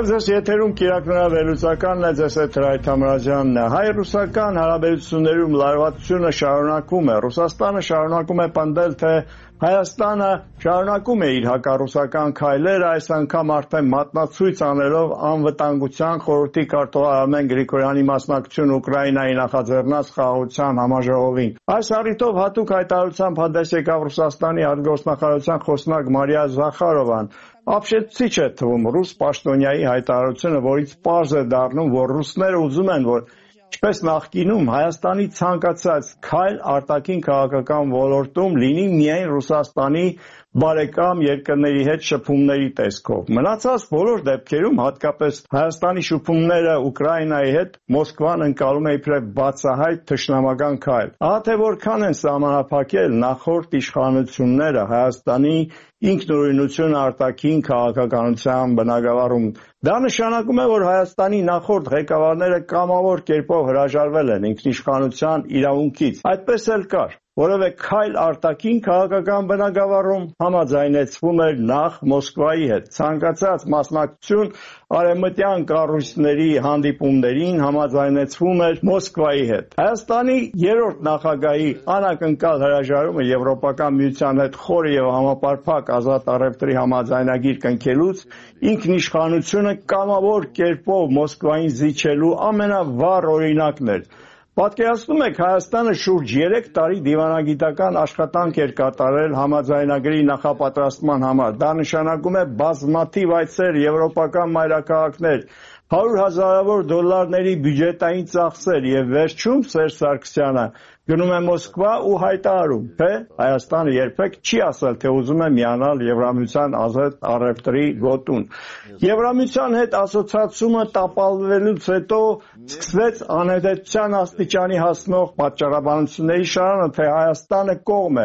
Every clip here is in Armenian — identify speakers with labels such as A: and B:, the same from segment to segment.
A: Բարև ձեզ, եթերում Կիրակնորավելուցականն է, ձեզ հետ Հրայր Թամրազյանն է։ Հայ-ռուսական հարաբերություններում լարվածությունը շարունակվում է։ Ռուսաստանը շարունակում է պնդել, թե Հայաստանը շարունակում է իր հակառուսական քայլերը, այս անգամ արդեն մատնացույց անելով անվտանգության խորհրդի քարտուղար Արմեն Գրիգորյանի մասնակցություն Ուկրաինայի նախաձեռնած խաղաղության համաժողովին։ Այս առիթով հատուկ հայտարարությամբ հանդես եկավ Ռուսաստանի արտգործնախարարության խոսնակ Մարիա Զախարովան։ Ապշեցուցիչ է թվում ռուս պաշտոնյայի հայտարարությունը, որից պարզ է դառնում, որ ռուսները ուզում են, որ ինչպես նախկինում Հայաստանի ցանկացած քայլ արտաքին քաղաքական ոլորտում լինի միայն Ռուսաստանի բարեկամ երկրների հետ շփումների տեսքով։ Մնացած բոլոր դեպքերում, հատկապես Հայաստանի շփումները Ուկրաինայի հետ, Մոսկվան ընկալում է իբրև բացահայտ թշնամական քայլ։ Ահա թե որքան են սահմանափակել նախորդ իշխանությունները Հայաստանի ինքնուրույնությունը արտաքին քաղաքականության բնագավառում։ Դա նշանակում է, որ Հայաստանի նախորդ ղեկավարները կամավոր կերպով հրաժարվել են ինքնիշխանության իրավունքից։ Այդպես էլ կար։ Որևէ քայլ արտաքին քաղաքական բնագավառում համաձայնեցվում էր նախ Մոսկվայի հետ։ Ցանկացած մասնակցություն արևմտյան կառույցների հանդիպումներին համաձայնեցվում էր Մոսկվայի հետ։ Հայաստանի երրորդ նախագահի անակնկալ հրաժարումը Եվրոպական միության հետ խոր եւ համապարփակ ազատ առևտրի համաձայնագիր կնքելուց ինքնիշխանությունը կամավոր կերպով Մոսկվային զիջելու ամենավառ օրինակն էր։ Պատկերացնում եք, Հայաստանը շուրջ 3 տարի դիվանագիտական աշխատանք էր կատարել համաձայնագրի նախապատրաստման համար։ Դա նշանակում է բազմաթիվ այցեր եվրոպական մայրաքաղաքներ, 100 հազարավոր դոլարների բյուջետային ծախսեր եւ վերջում Սերժ Սարգսյանը գնում է Մոսկվա ու հայտարարում, թե Հայաստանը երբեք չի ասել, թե ուզում է միանալ Եվրամիության ազատ առևտրի գոտուն։ Եվրամիության հետ ասոցիացումը տապալվելուց հետո սկսվեց անհետեցության աստիճանի հասնող պատճառաբանությունների շարանը, թե Հայաստանը կողմ է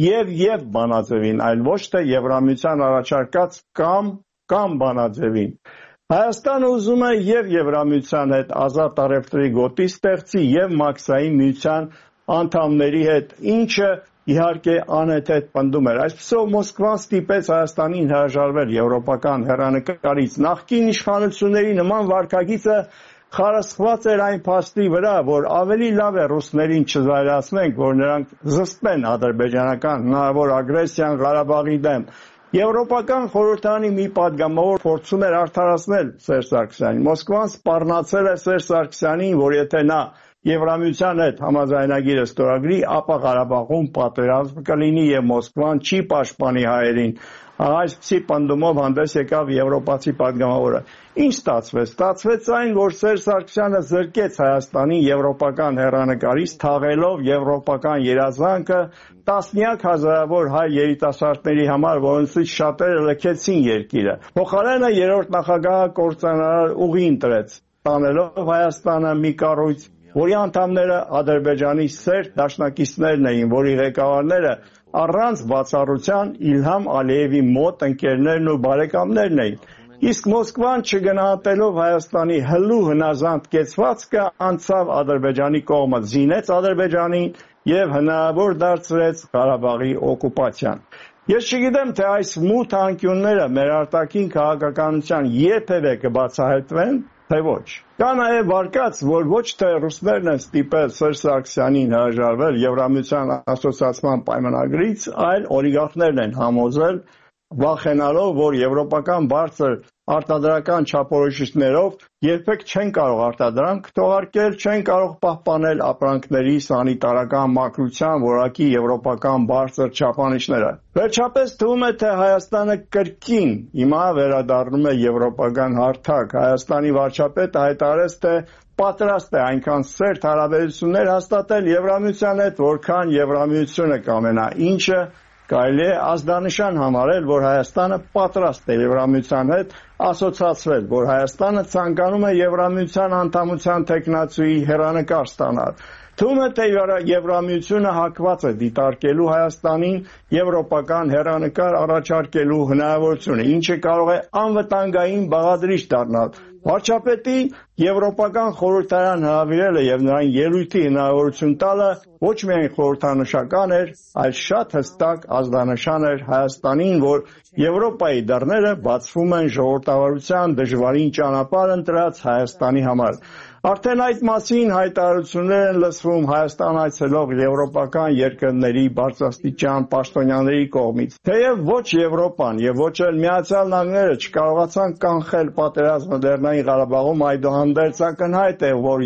A: եւ բանաձևին, այլ ոչ թե Եվրամիության առաջարկած կամ բանաձևին։ Հայաստանը ուզում է եւ Եվրամիության հետ ազատ առևտրի գոտի ստեղծի եւ Մաքսային միության անդամների հետ, ինչը իհարկե անհեթեթ պնդում էր։ Այսպիսով Մոսկվան ստիպեց Հայաստանին հրաժարվել եվրոպական հեռանկարից։ Նախկին իշխանությունների նման վարքագիծը խարսխված էր այն փաստի վրա, որ ավելի լավ է ռուսներին չզայրացնենք, որ նրանք զսպեն ադրբեջանական հնարավոր ագրեսիան Ղարաբաղի դեմ։ Եվրոպական խորհրդանի մի падգամավոր փորձում էր արդարացնել Սերժ Սարգսյանին։ Մոսկվան սպառնացել է Սերժ Սարգսյանին, որ եթե նա Եվրամիության հետ համաձայնագիրը ստորագրի, ապա Ղարաբաղում պատերազմ կլինի եւ Մոսկվան չի պաշտպանի հայերին։ Այսպիսի պնդումով հանդես եկավ եվրոպացի падգամավորը։ Ինչ ստացվեց։ Ստացվեց այն, որ Սերժ Սարգսյանը զրկեց Հայաստանին եվրոպական հեռանկարից, թաղելով եվրոպական երազանքը տասնյակ հազարավոր հայ երիտասարդների համար, որոնցից շատերը լքեցին երկիրը։ Փոխարենը երրորդ նախագահը կործանարար ուղի ընտրեց, տանելով Հայաստանը մի կառույց, որի անդամները Ադրբեջանի սերտ դաշնակիցներն էին, որի ղեկավարները առանց բացառության Իլհամ Ալիևի մոտ ընկերներն ու բարեկամներն էին։ Իսկ Մոսկվան չգնահատելով Հայաստանի հլու հնազանդ կեցվածքը անցավ Ադրբեջանի կողմը, զինեց Ադրբեջանին եւ հնարավոր դարձրեց Ղարաբաղի օկուպացիան։ Ես չգիտեմ, թե այս մութ անկյունները մեր արտաքին քաղաքականության երբևէ կբացահայտվեն, թե ոչ։ Կա նաև վարկած, որ ոչ թե ռուսներն են ստիպել Սերժ Սարգսյանին հրաժարվել Եվրամիության ասոցիացման պայմանագրից, այլ օլիգարխներն են համոզել, վախենալով, որ եվրոպական բարձր արտադրական չափորոշիչներով երբեք չեն կարող արտադրանք թողարկել, չեն կարող պահպանել ապրանքների սանիտարական մաքրության որակի եվրոպական բարձր չափանիշները։ Վերջապես թվում է, թե Հայաստանը կրկին հիմա վերադառնում է եվրոպական հարթակ։ Հայաստանի վարչապետը հայտարարեց, թե պատրաստ է այնքան սերտ հարաբերություններ հաստատել Եվրամիության հետ, որքան Եվրամիությունը կամենա, ինչը կարելի է ազդանշան համարել, որ Հայաստանը պատրաստ է Եվրամիության հետ ասոցացվել, որ Հայաստանը ցանկանում է Եվրամիության անդամության թեկնածուի հեռանկար ստանալ։ Թվում է, թե Եվրամիությունը հակված է դիտարկելու Հայաստանին եվրոպական հեռանկար առաջարկելու հնարավորությունը, ինչը կարող է անվտանգային բաղադրիչ դառնալ։ Վարչապետի Եվրոպական խորհրդարան հրավիրելը եւ նրան ելույթի հնարավորություն տալը ոչ միայն խորհրդանշական էր, այլ շատ հստակ ազդանշան էր Հայաստանին, որ Եվրոպայի դռները բացվում են ժողովրդավարության դժվարին ճանապարհ ընտրած Հայաստանի համար։ Արդեն այդ մասին հայտարարություններ են լսվում Հայաստան այցելող եվրոպական երկրների բարձրաստիճան պաշտոնյաների կողմից։ Թեև ոչ Եվրոպան եւ ոչ էլ Միացյալ Նահանգները չկարողացան կանխել պատերազմը Լեռնային Ղարաբաղում, այդուհանդերձ ակնհայտ է, որ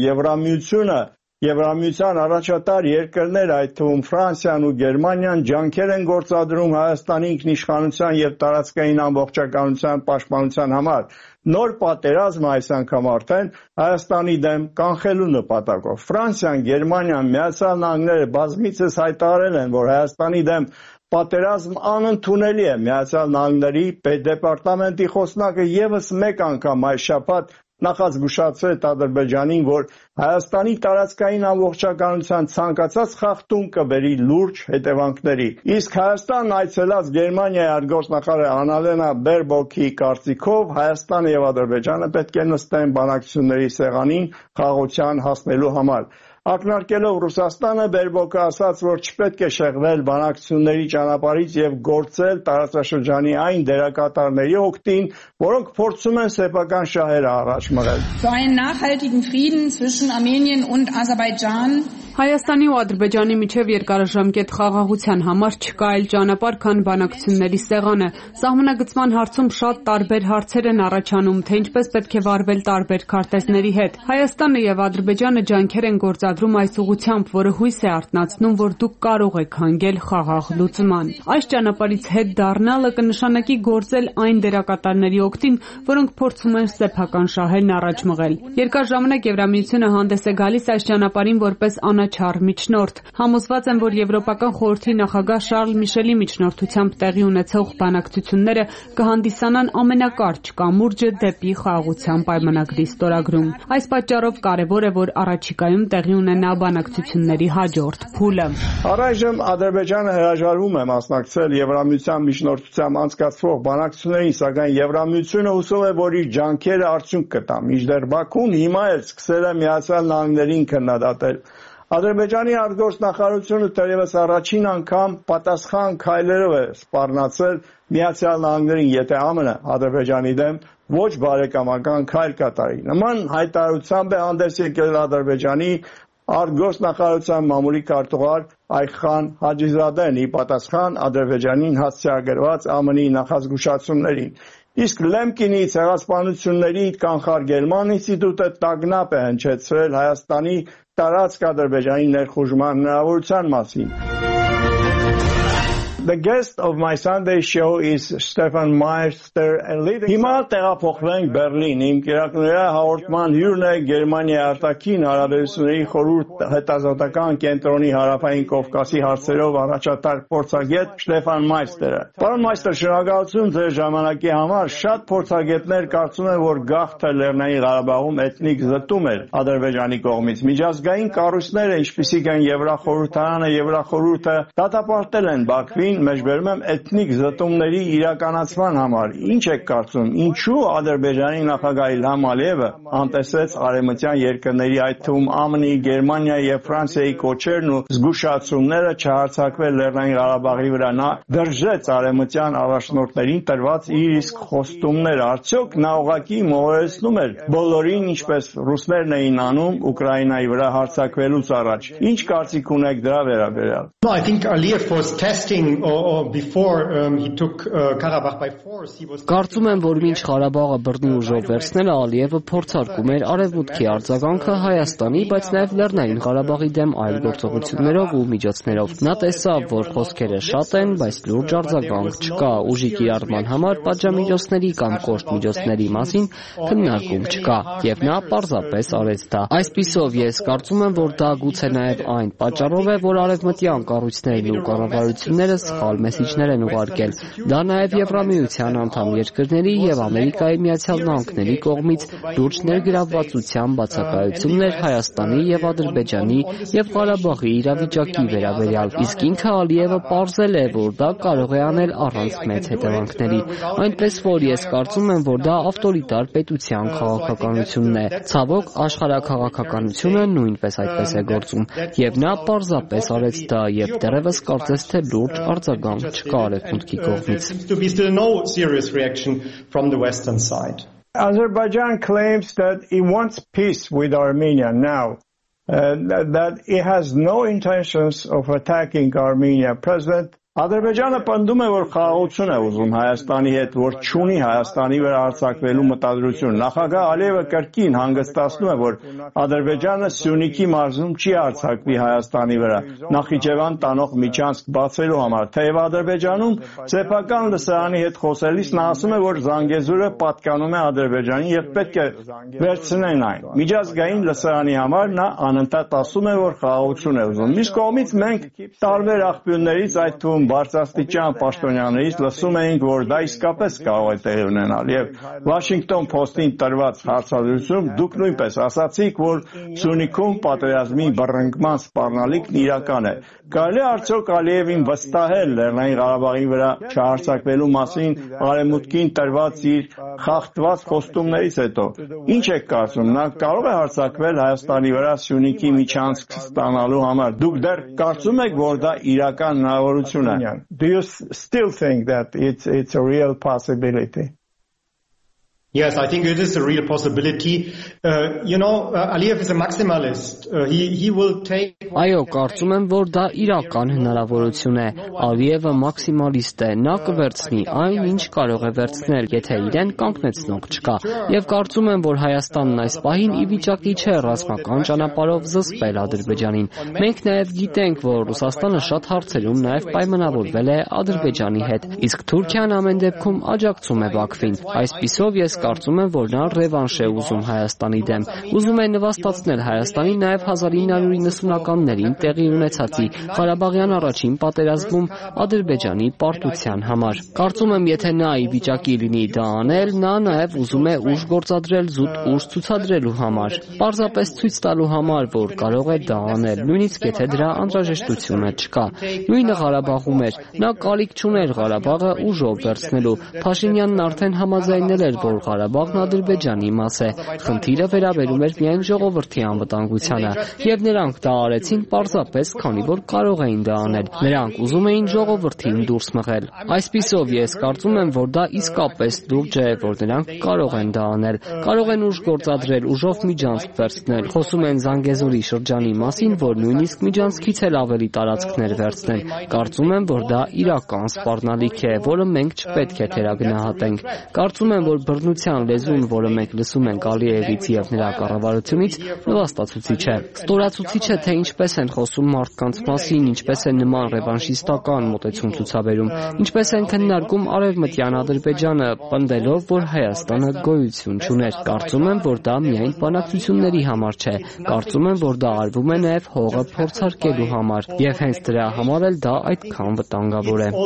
A: Եվրամիության առաջատար երկրներ, այդ թվում Ֆրանսիան ու Գերմանիան, ջանքեր են գործադրում Հայաստանի ինքնիշխանության եւ տարածքային ամբողջականության պաշտպանության համար։ Նոր պատերազմը այս անգամ արդեն Հայաստանի դեմ կանխելու նպատակով։ Ֆրանսիան, Գերմանիան, Միացյալ Նահանգները բազմիցս հայտարարել են, որ Հայաստանի դեմ պատերազմ անընդունելի է։ Միացյալ Նահանգների պետդեպարտամենտի խոսնակը եւս մեկ անգամ այս շաբաթ նախազգուշացրեց Ադրբեջանին, որ Հայաստանի տարածքային ամբողջականության ցանկացած խախտում կբերի լուրջ հետևանքների։ Իսկ Հայաստան այցելած Գերմանիայի արտգործնախարար Աննալենա Բերբոքի կարծիքով Հայաստանը եւ Ադրբեջանը պետք է նստեն բանակցությունների սեղանին խաղաղության հասնելու համար։ Ակնարկելով Ռուսաստանը, Բերբոկը ասաց, որ չպետք է շեղվել բանակցությունների ճանապարհից եւ գործել տարածաշրջանի այն դերակատարների օգտին, որոնք փորձում են սեփական շահերը առաջ մղել։
B: Für einen nachhaltigen Frieden zwischen Armenien und Aserbaidschan
C: Հայաստանի ու Ադրբեջանի միջև երկարաժամկետ խաղաղության համար չկա այլ ճանապարհ, քան բանակցությունների սեղանը։ Սահմանագծման հարցում շատ տարբեր հարցեր են առաջանում, թե ինչպես պետք է վարվել տարբեր քարտեզների հետ։ Հայաստանը եւ Ադրբեջանը ջանքեր են գործադրում այս ուղղությամբ, որը հույս է արթնացնում, որ դուք կարող եք հանգել խաղաղ լուծման։ Այս ճանապարհից հետ դառնալը կնշանակի գործել այն դերակատարների օգտին, որոնք փորձում են սեփական շահերն առաջ մղել։ Երկար ժամանակ Եվրամիությունը հանդես է գալիս այս ճանապարհին որպես անաչառ միջնորդ։ Համոզված եմ, որ Եվրոպական խորհրդի նախագահ Շարլ Միշելի միջնորդությամբ տեղի ունեցող բանակցությունները կհանդիսանան ամենակարճ կամուրջը դեպի խաղաղության պայմանագրի ստորագրում։ Այս պատճառով կարևոր է, որ առաջիկայում տեղի ունենա բանակցությունների հաջորդ փուլը։
A: Առայժմ Ադրբեջանը հրաժարվում է մասնակցել Եվրամիության միջնորդությամբ անցկացվող բանակցություններին, սակայն Եվրամիությունը հուսով է, որ իր ջանքերը արդյունք կտա։ Մինչդեռ Բաքուն հիմա էլ սկսել է Միացյալ Նահանգներին քննադատել։ Ադրբեջանի արտգործնախարարությունը թերևս առաջին անգամ պատասխան քայլերով է սպառնացել Միացյալ Նահանգներին, եթե ԱՄՆ Ադրբեջանի դեմ ոչ բարեկամական քայլ կատարի։ Նման հայտարարությամբ է հանդես եկել Ադրբեջանի արտգործնախարարության մամուլի քարտուղար Այխան Հաջիզադեն՝ ի պատասխան Ադրբեջանին հասցեագրված ԱՄՆ-ի նախազգուշացումներին։ Իսկ Լեմկինի ցեղասպանությունների կանխարգելման ինստիտուտը տագնապ է հնչեցրել Հայաստանի տարածք Ադրբեջանի ներխուժման հնարավորության մասին։ The guest of my Sunday show is Stefan Meister. Հիմա տեղափոխվենք Բերլին։ Իմ կերակրների հաղորդման հյուրն է Գերմանիայի արտաքին հարաբերությունների խորհուրդ հետազոտական կենտրոնի հարավային Կովկասի հարցերով առաջատար փորձագետ Ստեֆան Մայստերը։ Պարոն Մայստեր, շնորհակալություն ձեր ժամանակի համար։ Շատ փորձագետներ կարծում են, որ գաղթը Լեռնային Ղարաբաղում էթնիկ զտում էր Ադրբեջանի կողմից։ Միջազգային կառույցները, ինչպիսիք են Եվրախորհրդարանը, Եվրախորհուրդը, դատապարտել են Բաքվին մեջբերում եմ էթնիկ զտումների իրականացման համար։ Ինչ եք կարծում, ինչու Ադրբեջանի նախագահ Իլհամ Ալիևը անտեսեց արևմտյան երկրների, այդ թվում ԱՄՆ-ի, Գերմանիայի եւ Ֆրանսիայի կոչերն ու զգուշացումները չհարձակվել Լեռնային Ղարաբաղի վրա։ Նա դրժեց արևմտյան առաջնորդներին տրված իր իսկ խոստումները։ Արդյոք նա ուղղակի մոլորեցնում էր բոլորին, ինչպես ռուսներն էին անում Ուկրաինայի վրա հարձակվելուց առաջ։ Ինչ կարծիք ունեք դրա վերաբերյալ։
D: No, I think Aliyev was testing or before he took Karabakh by force, he was
E: Կարծում եմ, որ մինչ Ղարաբաղը բռնի ուժով վերցնելը Ալիևը փորձարկում էր արևմուտքի արձագանքը Հայաստանի, բայց նաև Լեռնային Ղարաբաղի դեմ այլ գործողություններով ու միջոցներով։ Նա տեսավ, որ խոսքերը շատ են, բայց լուրջ արձագանք չկա, ուժի կիրառման համար պատժամիջոցների կամ կոշտ միջոցների մասին քննարկում չկա, եւ նա պարզապես արեց դա։ Այսպիսով ես կարծում եմ, որ դա գուցե նաև այն պատճառով է, որ արևմտյան կառույցներն ու կառավարությունները սխալ մեսիջներ են ուղարկել։ Դա նաև Եվրամիության անդամ երկրների եւ Ամերիկայի Միացյալ Նահանգների կողմից լուրջ ներգրավվածության բացակայությունն էր Հայաստանի եւ Ադրբեջանի եւ Ղարաբաղի իրավիճակի վերաբերյալ։ Իսկ ինքը Ալիևը պարզել է, որ դա կարող է անել առանց մեծ հետևանքների։ Այնպես որ ես կարծում եմ, որ դա ավտորիտար պետության քաղաքականությունն է։ Ցավոք, աշխարհաքաղաքականությունը նույնպես այդպես է գործում, եւ նա պարզապես արեց դա, եւ դեռևս կարծես թե լուրջ արձագանք չկա արևմուտքի կողմից։
A: Azerbaijan claims that it wants peace with Armenia now, that it has no intentions of attacking Armenia. President Ադրբեջանը պնդում է, որ խաղաղություն է ուզում Հայաստանի հետ, որ չունի Հայաստանի վրա հարձակվելու մտադրություն։ Նախագահ Ալիևը կրկին հանգստացնում է, որ Ադրբեջանը Սյունիքի մարզում չի հարձակվի Հայաստանի վրա Նախիջևան տանող միջանցք բացելու համար։ Թեև Ադրբեջանում սեփական լսարանի հետ խոսելիս նա ասում է, որ Զանգեզուրը պատկանում է Ադրբեջանին եւ պետք է վերցնեն այն։ Միջազգային լսարանի համար նա անընդհատ ասում է, որ խաղաղություն է ուզում։ Մյուս կողմից մենք տարբեր աղբյուրներից, այդ թվում բարձրաստիճան պաշտոնյաներից լսում էինք, որ դա իսկապես կարող է տեղի ունենալ եւ Washington Post-ին տրված հարցազրույցում դուք նույնպես ասացիք, որ Սյունիքում պատերազմի բռնկման սպառնալիքն իրական է։ Կարելի է արդյոք Ալիևին վստահել Լեռնային Ղարաբաղի վրա չհարձակվելու մասին Արևմուտքին տրված իր խախտված խոստումներից հետո։ Ինչ եք կարծում, նա կարող է հարձակվել Հայաստանի վրա Սյունիքի միջանցք ստանալու համար։ Դուք դեռ կարծում եք, որ դա իրական հնարավորություն է։ Do you still think that it's a real possibility?
D: Yes, I think it is a real possibility. Aliyev is a maximalist. He will take...
E: Այո, կարծում եմ, որ դա իրական հնարավորություն է։ Ալիևը մաքսիմալիստ է, նա կվերցնի այն, ինչ կարող է վերցնել, եթե իրեն կանգնեցնող չկա։ Եվ կարծում եմ, որ Հայաստանն այս պահին ի վիճակի չէ ռազմական ճանապարհով զսպել Ադրբեջանին։ Մենք նաև գիտենք, որ Ռուսաստանը շատ հարցերում նաև պայմանավորվել է Ադրբեջանի հետ, իսկ Թուրքիան ամեն դեպքում աջակցում է Բաքվին։ Այսպիսով ես կարծում եմ, որ նա ռևանշ է ուզում Հայաստանի դեմ։ Ուզում է նվաստացնել Հայաստանին նաև 1990-ականներին տեղի ունեցածի Ղարաբաղյան առաջին պատերազմում Ադրբեջանի պարտության համար։ Կարծում եմ, եթե նա ի վիճակի լինի դա անել, նա նաև ուզում է ուժ գործադրել զուտ ուժ ցուցադրելու համար, պարզապես ցույց տալու համար, որ կարող է դա անել, նույնիսկ եթե դրա անհրաժեշտությունը չկա։ Նույնը Ղարաբաղում էր, նա կարիք չուներ Ղարաբաղը ուժով վերցնելու։ Փաշինյանն արդեն համաձայնել էր, որ Ղարաբաղն Ադրբեջանի մաս է։ Խնդիրը վերաբերում էր միայն ժողովրդի անվտանգությանը, եւ նրանք դա արեցին պարզապես, քանի որ կարող էին դա անել։ Նրանք ուզում էին ժողովրդին դուրս մղել։ Այսպիսով ես կարծում եմ, որ դա իսկապես լուրջ է, որ նրանք կարող են դա անել, կարող են ուժ գործադրել, ուժով միջանցք վերցնել։ Խոսում են Զանգեզուրի շրջանի մասին, որ նույնիսկ միջանցքից էլ ավելի տարածքներ վերցնեն։ Կարծում եմ, որ դա իրական սպառնալիք է, որը մենք չպետք է թերագնահատենք։ Կարծում եմ, որ բռնության լեզուն, որը մենք լսում ենք Ալիևից եւ նրա կառավարությունից, նվաստացուցիչ է։ Ստորացուցիչ է, թե ինչպես են խոսում մարդկանց մասին, ինչպես են նման ռևանշիստական մոտեցում ցուցաբերում, ինչպես են քննարկում Արևմտյան Ադրբեջանը, պնդելով, որ Հայաստանը գոյություն չուներ։ Կարծում եմ, որ դա միայն բանակցությունների համար չէ։ Կարծում եմ, որ դա արվում է նաեւ հողը փորձարկելու համար, եւ հենց դրա համար էլ դա այդքան վտանգավոր է։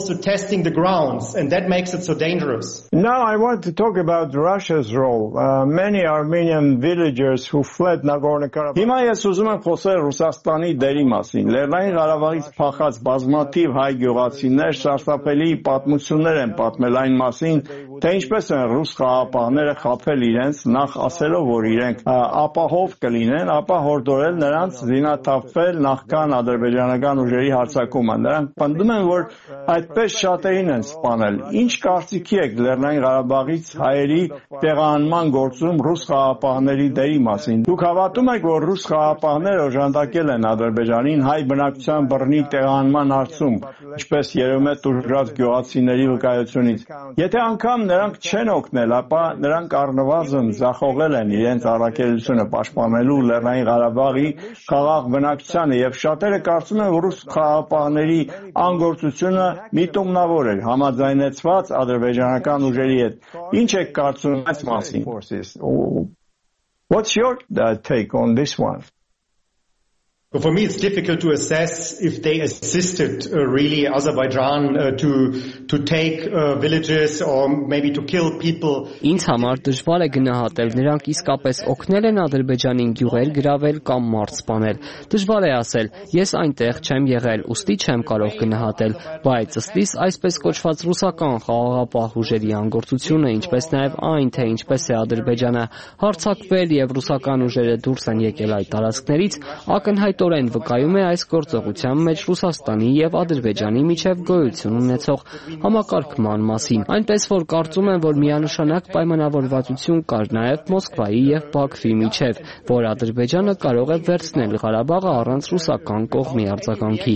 A: Now I want to talk about Russia's role. Many Armenian villagers who fled Nagorno-Karabakh. Հիմա ես ուզում եմ խոսել Ռուսաստանի դերի մասին։ Լեռնային Ղարաբաղից փախած բազմաթիվ հայ գյուղացիներ սարսափելի պատմություններ են պատմել այն մասին, թե ինչպես են ռուս խաղաղապահները խաբել իրենց, նախ ասելով, որ իրենք ապահով կլինեն, ապա հորդորել նրանց զինաթափվել նախքան ադրբեջանական ուժերի հարձակումը։ Նրանք պնդում են, որ այդպես շատերին են սպանել։ Ինչ կարծիքի եք Լեռնային Ղարաբաղից հայերի տեղահանման գործում ռուս խաղաղապահների դերի մասին։ Դուք հավատում եք, որ ռուս խաղաղապահները օժանդակել են Ադրբեջանին հայ բնակչության բռնի տեղահանման հարցում, ինչպես երևում է տուժած գյուղացիների վկայությունից։ Եթե անգամ նրանք չեն օգնել, ապա նրանք առնվազն ձախողել են իրենց առաքելությունը պաշտպանելու Լեռնային Ղարաբաղի խաղաղ բնակչությանը, եւ շատերը կարծում են, որ ռուս խաղաղապահների անգործությունը միտումնավոր էր, համաձայնեցված ադրբեջանական ուժերի հետ։ Ինչ եք կարծում այս մասին? What's your take on this one?
D: For me, it's difficult to assess if they assisted really Azerbaijan to take villages or maybe to kill people.
E: Ինձ համար դժվար է գնահատել նրանք իսկապես օգնել են Ադրբեջանին գյուղեր գրավել կամ մարդ սպանել։ Դժվար է ասել, ես այնտեղ չեմ եղել, ուստի չեմ կարող գնահատել, բայց ըստիս այսպես կոչված ռուսական խաղաղապահ ուժերի անգործությունը, ինչպես նաև այն, թե ինչպես է Ադրբեջանը հարձակվել եւ ռուսական ուժերը դուրս են եկել այդ տարածքներից, ակնհայտորեն վկայում է այս գործողության մեջ Ռուսաստանի եւ Ադրբեջանի միջև գոյություն ունեցող համակարգման մասին։ Այնպես որ կարծում եմ, որ միանշանակ պայմանավորվածություն կար նաեւ Մոսկվայի եւ Բաքվի միջև, որ Ադրբեջանը կարող է վերցնել Ղարաբաղը առանց ռուսական կողմի արձագանքի։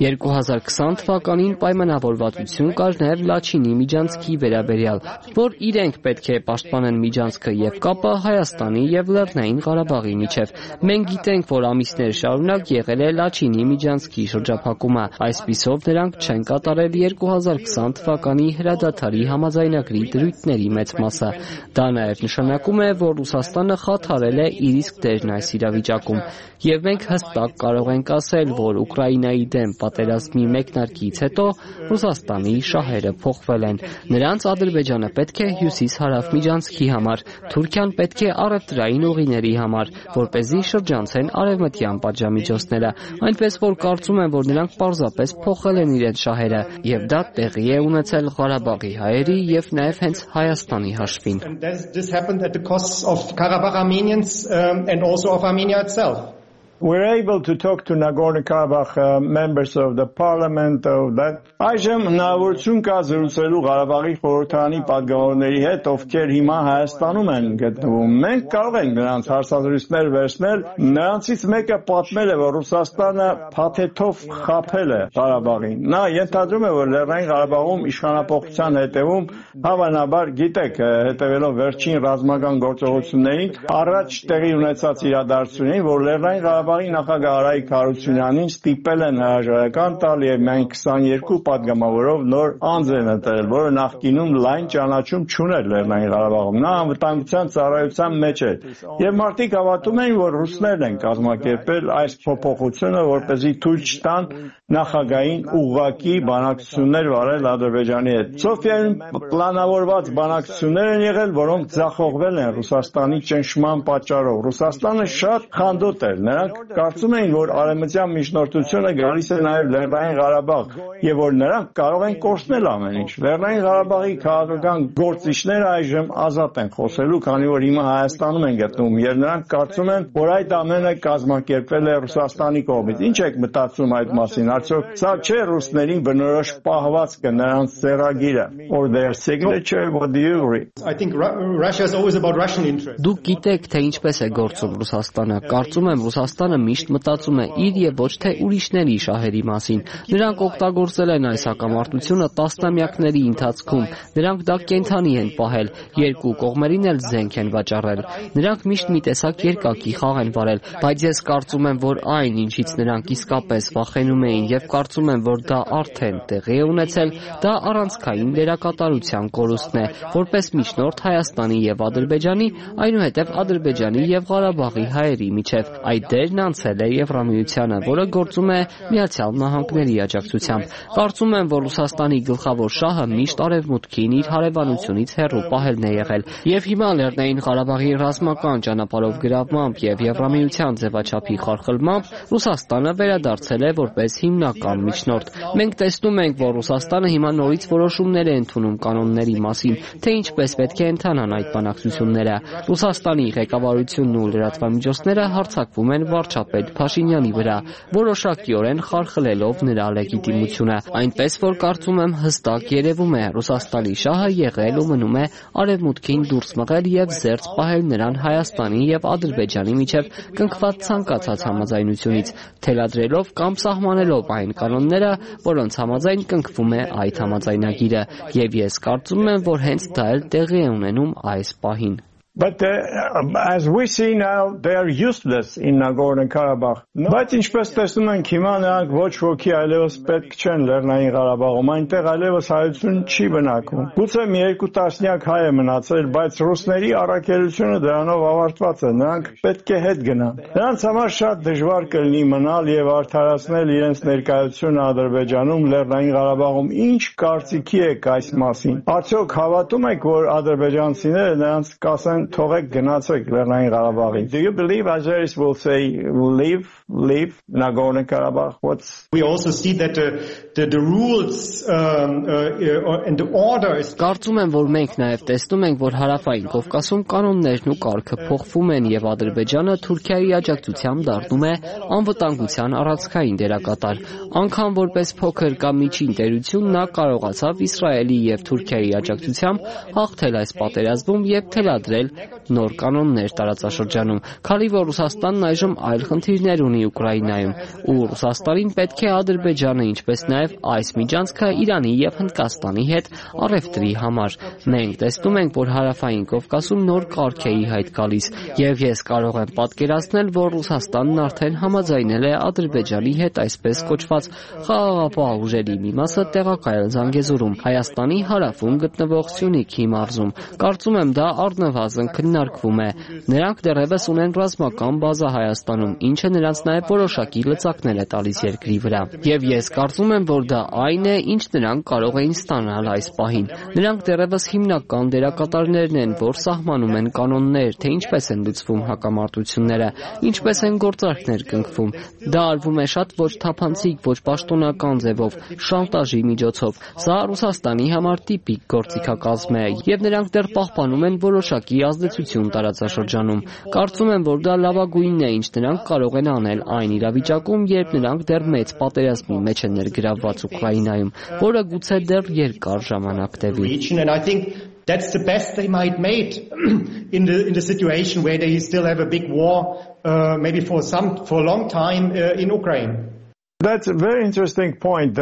E: 2020 թվականին պայմանավորվածություն կար նաեւ Լաչինի միջանցքի վերաբերյալ, որ իրենք պետք է պաշտպանեն միջանցքը եւ կապը Հայաստանի եւ Լեռնային Ղարաբաղի միջև։ Մենք գիտենք, որ ամիսներ շարունակ եղել է Լաչինի միջանցքի շրջափակումը։ Այսպիսով նրանք չեն կատարել 2020 թվականի հրադադարի համաձայնագրի դրույթների մեծ մասը։ Դա նաև նշանակում է, որ Ռուսաստանը խաթարել է իր իսկ դերն այս իրավիճակում։ Եվ մենք հստակ կարող ենք ասել, որ Ուկրաինայի դեմ պատերազմի մեկնարկից հետո Ռուսաստանի շահերը փոխվել են։ Նրանց Ադրբեջանը պետք է հյուսիս-հարավ միջանցքի համար, Թուրքիան պետք է առևտրային ուղիների համար, որպեսզի շրջանցեն արևմտյան պատժամիջոցները, այնպես որ կարծում եմ, որ նրանք պարզապես փոխել են իրենց շահերը, եւ դա տեղի է ունեցել Ղարաբաղի հայերի եւ նաեւ հենց Հայաստանի հաշվին։
D: This happened at the cost of Karabakh Armenians and also of Armenia itself.
A: We're able to talk to Nagorno-Karabakh members of the parliament of that. Այժմ հնարավորություն կա զրուցելու Ղարաբաղի խորհրդարանի պատգամավորների հետ, ովքեր հիմա Հայաստանում են գտնվում։ Մենք կարող ենք նրանց հարցազրույցներ վերցնել։ Նրանցից մեկը պատմել է, որ Ռուսաստանը փաթեթով խաբել է Ղարաբաղին։ Նա ենթադրում է, որ Լեռնային Ղարաբաղում իշխանապողության հետևում, հավանաբար գիտեք, հետևելով վերջին ռազմական գործողություններին, առաջ տեղի ունեցած իրադարձություններին, որ Լեռնային Ղարաբաղի նախագահ Արայիկ Հարությունյանին ստիպել են հրաժարական տալ եւ միայն 22 պատգամավորով նոր անձ են ընտրել, որը նախկինում լայն ճանաչում չուներ Լեռնային Ղարաբաղում։ Նա անվտանգության ծառայության մեջ էր եւ մարդիկ հավատում էին, որ ռուսներն են կազմակերպել այս փոփոխությունը, որպեսզի թույլ չտան նախագահային ուղղակի բանակցություններ վարել Ադրբեջանի հետ։ Սոֆիայում պլանավորված բանակցություններ են եղել, որոնք ձախողվել են Ռուսաստանի ճնշման պատճառով։ Ռուսաստանը շատ խանդոտ էր։ Նրանք կարծում էին, որ արևմտյան միջնորդությունը գալիս է նաև Լեռնային Ղարաբաղ եւ որ նրանք կարող են կորցնել ամեն ինչ։ Լեռնային Ղարաբաղի քաղաքական գործիչները այժմ ազատ են խոսելու, քանի որ հիմա Հայաստանում են գտնվում եւ նրանք կարծում են, որ այդ ամենը կազմակերպվել է Ռուսաստանի կողմից։ Ինչ եք մտածում այդ մասին? Արդյոք սա չէ ռուսներին բնորոշ պահվածքը, նրանց ծերագիրը, or their signature, what do you agree?
D: I think Russia is always about Russian interests.
E: Դուք գիտեք, թե ինչպես է գործում Ռուսաստանը։ Կարծում եմ, Ռուսաստանը միշտ մտածում է իր եւ ոչ թե ուրիշների շահերի մասին։ Նրանք օգտագործել են այս հակամարտությունը տասնամյակների ընթացքում։ Նրանք դա կենթանի են պահել, երկու կողմերին էլ զենք են վաճառել։ Նրանք միշտ մի տեսակ երկակի խաղ են վարել, բայց ես կարծում եմ, որ այն, ինչից նրանք իսկապես վախենում էին եւ կարծում եմ, որ դա արդեն տեղի է ունեցել, դա առանցքային դերակատարության կորուստն է, որպես միջնորդ Հայաստանի եւ Ադրբեջանի, այնուհետեւ Ադրբեջանի եւ Ղարաբաղի հայերի միջև։ Այդ դերն անցել է Եվրամիությանը, որը գործում է Միացյալ Նահանգների աջակցությամբ։ Կարծում եմ, որ Ռուսաստանի գլխավոր շահը միշտ արևմուտքին իր հարևանությունից հեռու պահելն է եղել, եւ հիմա Լեռնային Ղարաբաղի ռազմական ճանապարհով գրավմամբ եւ Եվրամիության ձևաչափի խարխլմամբ Ռուսաստանը վերադարձել է որպես հիմնական միջնորդ։ Մենք տեսնում ենք, որ Ռուսաստանը հիմա նորից որոշումներ է ընդունում կանոնների մասին, թե ինչպես պետք է ընթանան այդ բանակցությունները։ Ռուսաստանի ղեկավարությունն ու լրատվամիջոցները հարձակվում են վարչապետ Փաշինյանի վրա, որոշակիորեն խարխլելով նրա լեգիտիմությունը։ Այնպես որ կարծում եմ հստակ երևում է, Ռուսաստանի շահը եղել ու մնում է արևմուտքին դուրս մղել եւ զերծ պահել նրան Հայաստանի եւ Ադրբեջանի միջև կնքված ցանկացած համաձայնությունից, թելադրելով կամ սահմանելով այն կանոնները, որոնց համաձայն կնքվում է այդ համաձայնագիրը, եւ ես կարծում եմ, որ հենց դա էլ տեղի է ունենում այս պահին։
A: But as we see now, they are useless in Nagorno-Karabakh. Բայց ինչպես տեսնում ենք հիմա նրանք ոչ ոքի այլևս պետք չեն Լեռնային Ղարաբաղում, այնտեղ այլևս հայություն չի բնակվում։ Գուցե մի երկու տասնյակ հայ է մնացել, բայց ռուսների առաքելությունը դրանով ավարտված է, նրանք պետք է հետ գնան։ Նրանց համար շատ դժվար կլինի մնալ եւ արդարացնել իրենց ներկայությունը Ադրբեջանում, Լեռնային Ղարաբաղում։ Ինչ կարծիքի եք այս մասին։ Արդյոք հավատում եք, որ ադրբեջանցիները նրանց կասեն թողեք գնացեք Լեռնային Ղարաբաղին? Do you believe Azeris will say leave Nagorno-Karabakh?
D: We also see that the rules and the order is
E: Կարծում եմ, որ մենք նաև տեսնում ենք, որ հարավային Կովկասում կանոններն ու կարգը փոխվում են եւ Ադրբեջանը Թուրքիայի աջակցությամբ դառնում է անվտանգության առանցքային դերակատար։ Անկամ որպես փոքր կամ միջին տերություն նա կարողացավ Իսրայելի եւ Թուրքիայի աջակցությամբ հաղթել այս պատերազմում եւ թելադրել նոր կանոններ տարածաշրջանում, քանի որ Ռուսաստանն այժմ այլ խնդիրներ ունի Ուկրաինայում, ու Ռուսաստանին պետք է Ադրբեջանը, ինչպես նաև այս միջանցքը Իրանի եւ Հնդկաստանի հետ առևտրի համար։ Մենք տեսնում ենք, որ հարավային Կովկասում նոր կարգ է ի հայտ գալիս, եւ ես կարող եմ պատկերացնել, որ Ռուսաստանն արդեն համաձայնել է Ադրբեջանի հետ այսպես կոչված խաղաղապահ ուժերի մի մասը տեղակայել Զանգեզուրում, Հայաստանի հարավում գտնվող Սյունիքի մարզում։ Կարծում եմ դա առնվազն քննարկվում է։ Նրանք դեռևս ունեն ռազմական բազա Հայաստանում, ինչը նրանց նաև որոշակի լծակներ է տալիս երկրի վրա։ Եվ ես կարծում եմ, որ դա այն է, ինչ նրանք կարող էին ստանալ այս պահին։ Նրանք դեռևս հիմնական դերակատարներն են, որ սահմանում են կանոններ, թե ինչպես են լուծվում հակամարտությունները, ինչպես են գործարքներ կնքվում։ Դա արվում է շատ ոչ թափանցիկ, ոչ պաշտոնական ձևով, շանտաժի միջոցով։ Սա Ռուսաստանի համար տիպիկ գործիքակազմ է, եւ նրանք դեռ պահպանում են որոշակի ազդեցություն տարածաշրջանում։ Կարծում եմ, որ դա լավագույնն է, ինչ նրանք կարող են անել այն իրավիճակում, երբ նրանք դեռ մեծ պատերազմի մեջ են ներգրավված Ուկրաինայում, որը գուցե դեռ երկար ժամանակ տևի։
D: That's the best they might make in the situation where they still have a big war, maybe for a long time in Ukraine.
A: That's a very interesting point.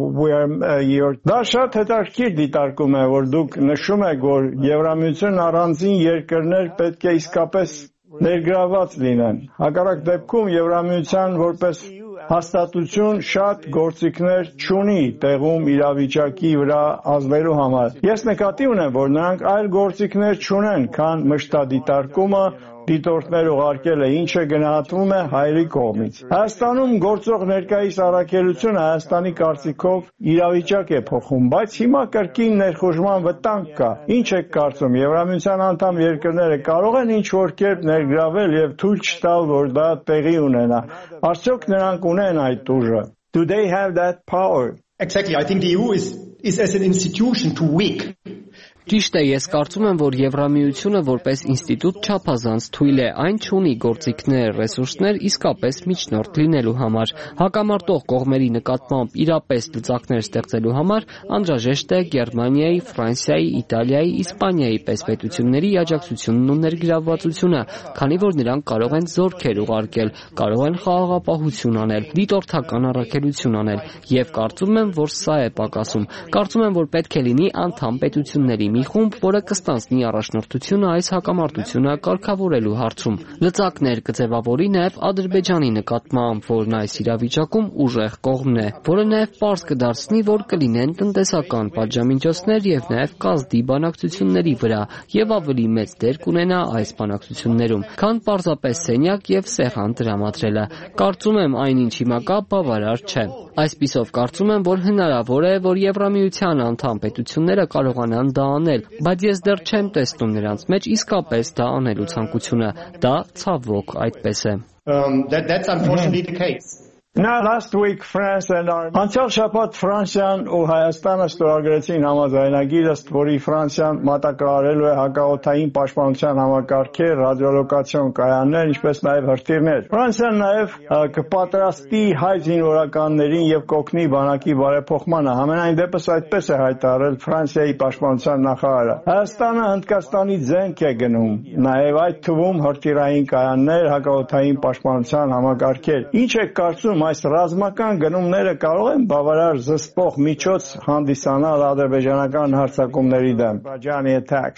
A: Դա շատ հետաքրքիր դիտարկում է, որ դուք նշում եք, որ Եվրամիությունն առանձին երկրներ պետք է իսկապես ներգրավված լինեն։ Հակառակ դեպքում Եվրամիության որպես հաստատություն շատ գործիքներ չունի տեղում իրավիճակի վրա ազդելու համար։ Ես նկատի ունեմ, որ նրանք այլ գործիքներ չունեն, քան մշտադիտարկումը, դիտորդներ ուղարկելը, ինչը գնահատվում է հայերի կողմից։ Հայաստանում գործող ներկայիս առաքելությունը Հայաստանի կարծիքով իրավիճակ է փոխում, բայց հիմա կրկին ներխուժման վտանգ կա։ Ինչ եք կարծում, Եվրամիության անդամ երկրները կարող են ինչ-որ կերպ ներգրավել եւ թույլ չտալ, որ դա տեղի ունենա։ Արդյոք նրանք ունեն այդ ուժը? Do they have that power?
D: Exactly. I think the EU is as an institution too weak.
E: Ճիշտ է, ես կարծում եմ, որ Եվրամիությունը որպես ինստիտուտ չափազանց թույլ է, այն չունի գործիքներ, ռեսուրսներ իսկապես միջնորդ լինելու համար։ Հակամարտող կողմերի նկատմամբ իրապես լծակներ ստեղծելու համար անհրաժեշտ է Գերմանիայի, Ֆրանսիայի, Իտալիայի, Իսպանիայի պես պետությունների աջակցությունն ու ներգրավվածությունը, քանի որ նրանք կարող են զորքեր ուղարկել, կարող են խաղաղապահություն անել, դիտորդական առաքելություն անել, եւ կարծում եմ, որ սա է պակասում։ Կարծում եմ, որ պետք է լինի անդամ պետությունների մի խումբ, որը կստանձնի առաջնորդությունը այս հակամարտությունը կարգավորելու հարցում։ Լծակներ կձևավորի նաև Ադրբեջանի նկատմամբ, որն այս իրավիճակում ուժեղ կողմն է, որը նաև պարզ կդարձնի, որ կլինեն տնտեսական պատժամիջոցներ եւ նաև կազդի բանակցությունների վրա եւ ավելի մեծ դեր կունենա այս բանակցություններում, քան պարզապես սենյակ եւ սեղան տրամադրելը։ Կարծում եմ, այնինչ հիմա կա բավարար չէ։ Այսպիսով կարծում եմ, որ հնարավոր է, որ Եվրամիության անդամ պետությունները կարողանան դա անել, բայց ես դեռ չեմ տեսնում նրանց մեջ իսկապես դա անելու ցանկությունը։ Դա ցավոք այդպես է։
D: That's unfortunately the case.
A: Now last week France and Անցյալ շաբաթ Ֆրանսիան ու Հայաստանը ստորագրեցին համաձայնագիր, ըստ որի Ֆրանսիան մատակարարելու է հակաօդային պաշտպանության համակարգեր, ռադիոլոկացիոն կայաններ, ինչպես նաև հրթիռներ։ Ֆրանսիան նաև կպատրաստի հայ զինվորականներին եւ կօգնի բանակի բարեփոխմանը։ Համենայն դեպս այդպես է հայտարարել Ֆրանսիայի պաշտպանության նախարարը։ Հայաստանը Հնդկաստանի ձեռք է գնում, նաև այդ թվում հրթիռային կայաններ, հակաօդային պաշտպանության համակարգեր։ Ինչ է կարծում, այս ռազմական գնումները կարող են բավարար զսպող միջոց հանդիսանալ ադրբեջանական հարձակումների դեմ։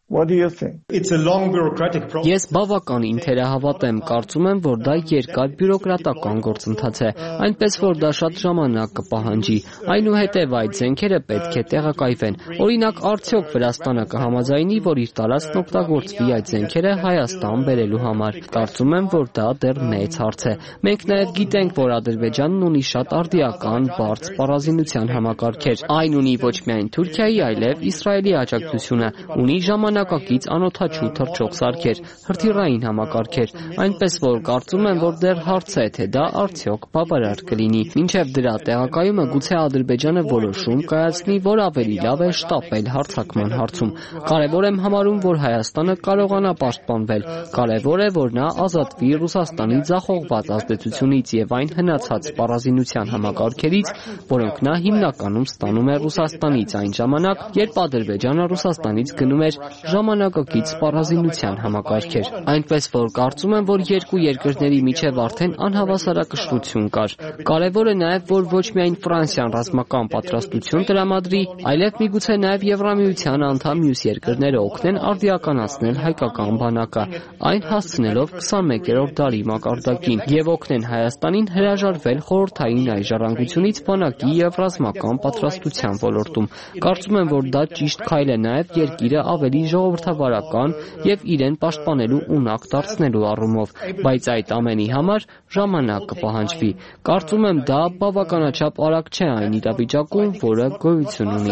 A: What do you think?
D: It's a long bureaucratic process.
E: Ես բավականին թերահավատ եմ, կարծում եմ, որ դա երկար բյուրոկրատական գործընթաց է, այնպես որ դա շատ ժամանակ կպահանջի։ Այնուհետև այդ զենքերը պետք է տեղակայվեն։ Օրինակ, արդյոք Վրաստանը կհամաձայնի, որ իր տարածքն օգտագործվի այդ զենքերը Հայաստան բերելու համար։ Կարծում եմ, որ դա դեռ մեծ հարց է։ Մենք նաև գիտենք, որ Ադրբեջանն ունի շատ արդիական, բարդ սպառազինության համակարգեր։ Այն ունի ոչ միայն Թուրքիայի, այլև Իսրայելի աջակցությունը, ունի ժամանակակից անօդաչու թռչող սարքեր, հրթիռային համակարգեր, այնպես որ կարծում եմ, որ դեռ հարց է, թե դա արդյոք բավարար կլինի։ Մինչև դրա տեղակայումը գուցե Ադրբեջանը որոշում կայացնի, որ ավելի լավ է շտապել հարձակման հարցում։ Կարևոր եմ համարում, որ Հայաստանը կարողանա պաշտպանվել։ Կարևոր է, որ նա ազատվի Ռուսաստանի ձախողված ազդեցությունից եւ այն հնացած սպառազինության համակարգերից, որոնք նա հիմնականում ստանում է Ռուսաստանից այն ժամանակ, երբ Ադրբեջանը Ռուսաստանից գնում էր ժամանակակից սպառազինության համակարգեր։ Այնպես որ կարծում եմ, որ երկու երկրների միջև արդեն անհավասարակշռություն կար։ Կարևոր է նաև, որ ոչ միայն Ֆրանսիան ռազմական պատրաստություն տրամադրի, այլև միգուցե նաև Եվրամիության անդամ մյուս երկրները օգնեն արդիականացնել հայկական բանակը, այն հասցնելով 21-րդ դարի մակարդակին եւ օգնեն Հայաստանին հրաժարվել խորհրդային այժառանգությունից բանակի եւ ռազմական պատրաստության ոլորտում։ Կարծում եմ, որ դա ճիշտ քայլ է նաև երկիրը ավելի ժողովրդավարական եւ իրեն պաշտպանելու ունակ դարձնելու առումով, բայց այդ ամենի համար ժամանակ կպահանջվի։ Կարծում եմ դա բավականաչափ արագ չէ այն իրավիճակում, որը գոյություն ունի։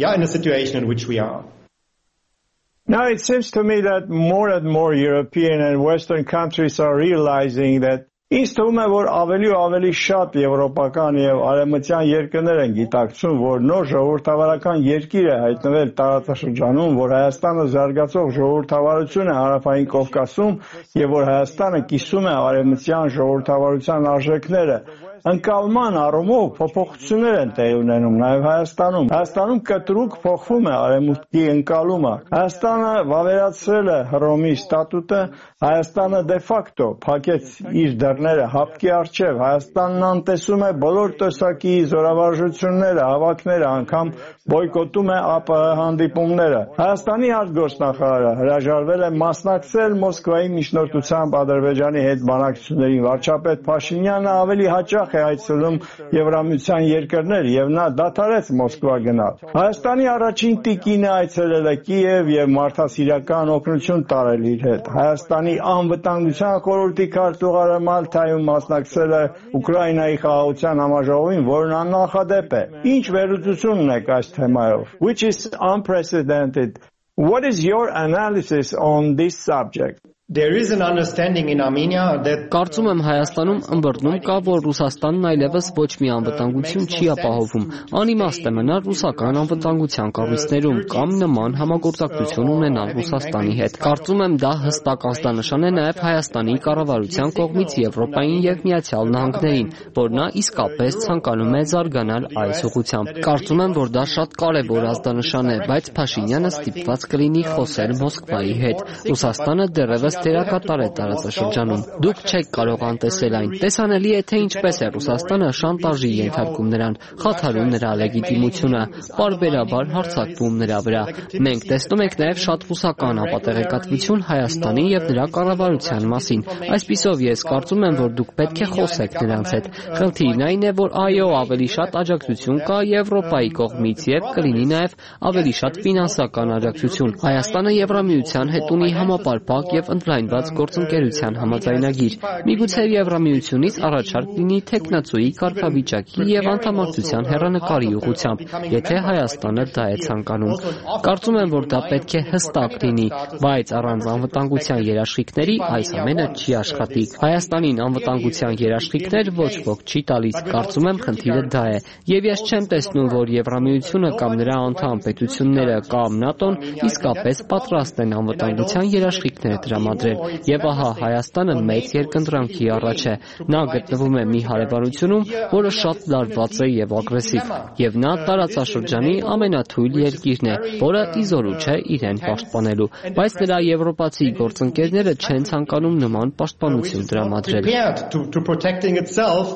A: Now it seems to me that more and more European and Western countries are realizing that Ինձ թվում է, որ ավելի ու ավելի շատ եվրոպական եւ արևմտյան երկրներ են գիտակցում, որ նոր ժողովրդավարական երկիր է հայտնվել տարածաշրջանում, որ Հայաստանը զարգացող ժողովրդավարություն է հարավային Կովկասում եւ որ Հայաստանը կիսում է արևմտյան ժողովրդավարության արժեքները։ Ընկալման առումով փոփոխություններ են տեղի ունենում նաև Հայաստանում։ Հայաստանում կտրուկ փոխվում է արևմուտքի ընկալումը։ Հայաստանը վավերացրել է Հռոմի ստատուտը, Հայաստանը դե ֆակտո փակեց իր դռները հապկի առջև, Հայաստանն անտեսում է բոլոր տեսակի զորավարժությունները, հավաքները, անգամ բոյկոտում է ԱՊՀ հանդիպումները։ Հայաստանի արտգործնախարարը հրաժարվել է մասնակցել Մոսկվայի միջնորդությամբ Ադրբեջանի հետ բանակցություններին։ Վարչապետ Փաշինյանը ավելի հաճախ է այցելում Եվրամիության երկրներ եւ նա դադարեց Մոսկվա գնալ։ Հայաստանի առաջին տիկինը այցելել է Կիև եւ մարդասիրական օգնություն տարել իր հետ։ Հայաստանի անվտանգության խորհրդի քարտուղարը Մալթայում մասնակցել է Ուկրաինայի խաղաղության համաժողովին, որն աննախադեպ է։ Ինչ վերլուծություն ունեք այս թեմայով, which is unprecedented. What is your analysis on this subject?
D: There is an understanding in Armenia that
E: Կարծում եմ Հայաստանում ըմբռնում կա, որ Ռուսաստանն այլևս ոչ մի անվտանգություն չի ապահովում։ Անիմաստ է մնալ ռուսական անվտանգության կառույցներում կամ նման համագործակցություն ունենալ Ռուսաստանի հետ։ Կարծում եմ դա հստակ ազդանշան է նաև Հայաստանի կառավարության կողմից Եվրոպային եւ Միացյալ Նահանգներին, որ նա իսկապես ցանկանում է զարգանալ այս ուղղությամբ։ Կարծում եմ, որ դա շատ կարևոր ազդանշան է, բայց Փաշինյանը ստիպված կլինի խոսել Մոսկվայի հետ։ Ռուսաստանը դեռևս դերակատար է տարածաշրջանում։ Դուք չեք կարող անտեսել այն։ Տեսանելի է, թե ինչպես է Ռուսաստանը շանտաժի ենթարկում նրան, խաթարում նրա լեգիտիմությունը, պարբերաբար հարձակվում նրա վրա։ Մենք տեսնում ենք նաև շատ ռուսական ապատեղեկատվություն Հայաստանի եւ նրա կառավարության մասին։ Այսպիսով ես կարծում եմ, որ դուք պետք է խոսեք նրանց հետ։ Խնդիրն այն է, որ այո, ավելի շատ աջակցություն կա Եվրոպայի կողմից եւ կլինի նաև ավելի շատ ֆինանսական աջակցություն։ Հայաստանը Եվրամիության հետ ունի համապարփակ եւ ընդլայնված գործընկերության համաձայնագիր։ Միգուցե Եվրամիությունից առաջարկ լինի տեխնացուի կարգավիճակի եւ անդամակցության հեռանկարի ուղղությամբ, եթե Հայաստանը դա է ցանկանում։ Կարծում եմ, որ դա պետք է հստակ լինի, բայց առանց անվտանգության երաշխիքների այս ամենը չի աշխատի։ Հայաստանին անվտանգության երաշխիքներ ոչ ոք չի տալիս։ Կարծում եմ խնդիրը դա է։ Եվ ես չեմ տեսնում, որ Եվրամիությունը կամ նրա անդամ պետությունները կամ ՆԱՏՕ-ն իսկապես պատրաստ են անվտանգության երաշխիքները տրամադրել։ Եվ ահա Հայաստանը մեծ երկընտրանքի առաջ է։ Նա գտնվում է մի հարևանությունում, որը շատ լարված է եւ ագրեսիվ, եւ նա տարածաշրջանի ամենաթույլ երկիրն է, որը իզորու չէ իրեն պաշտպանելու, բայց նրա եվրոպացի գործընկերները չեն ցանկանում նման պաշտպանություն տրամադրել։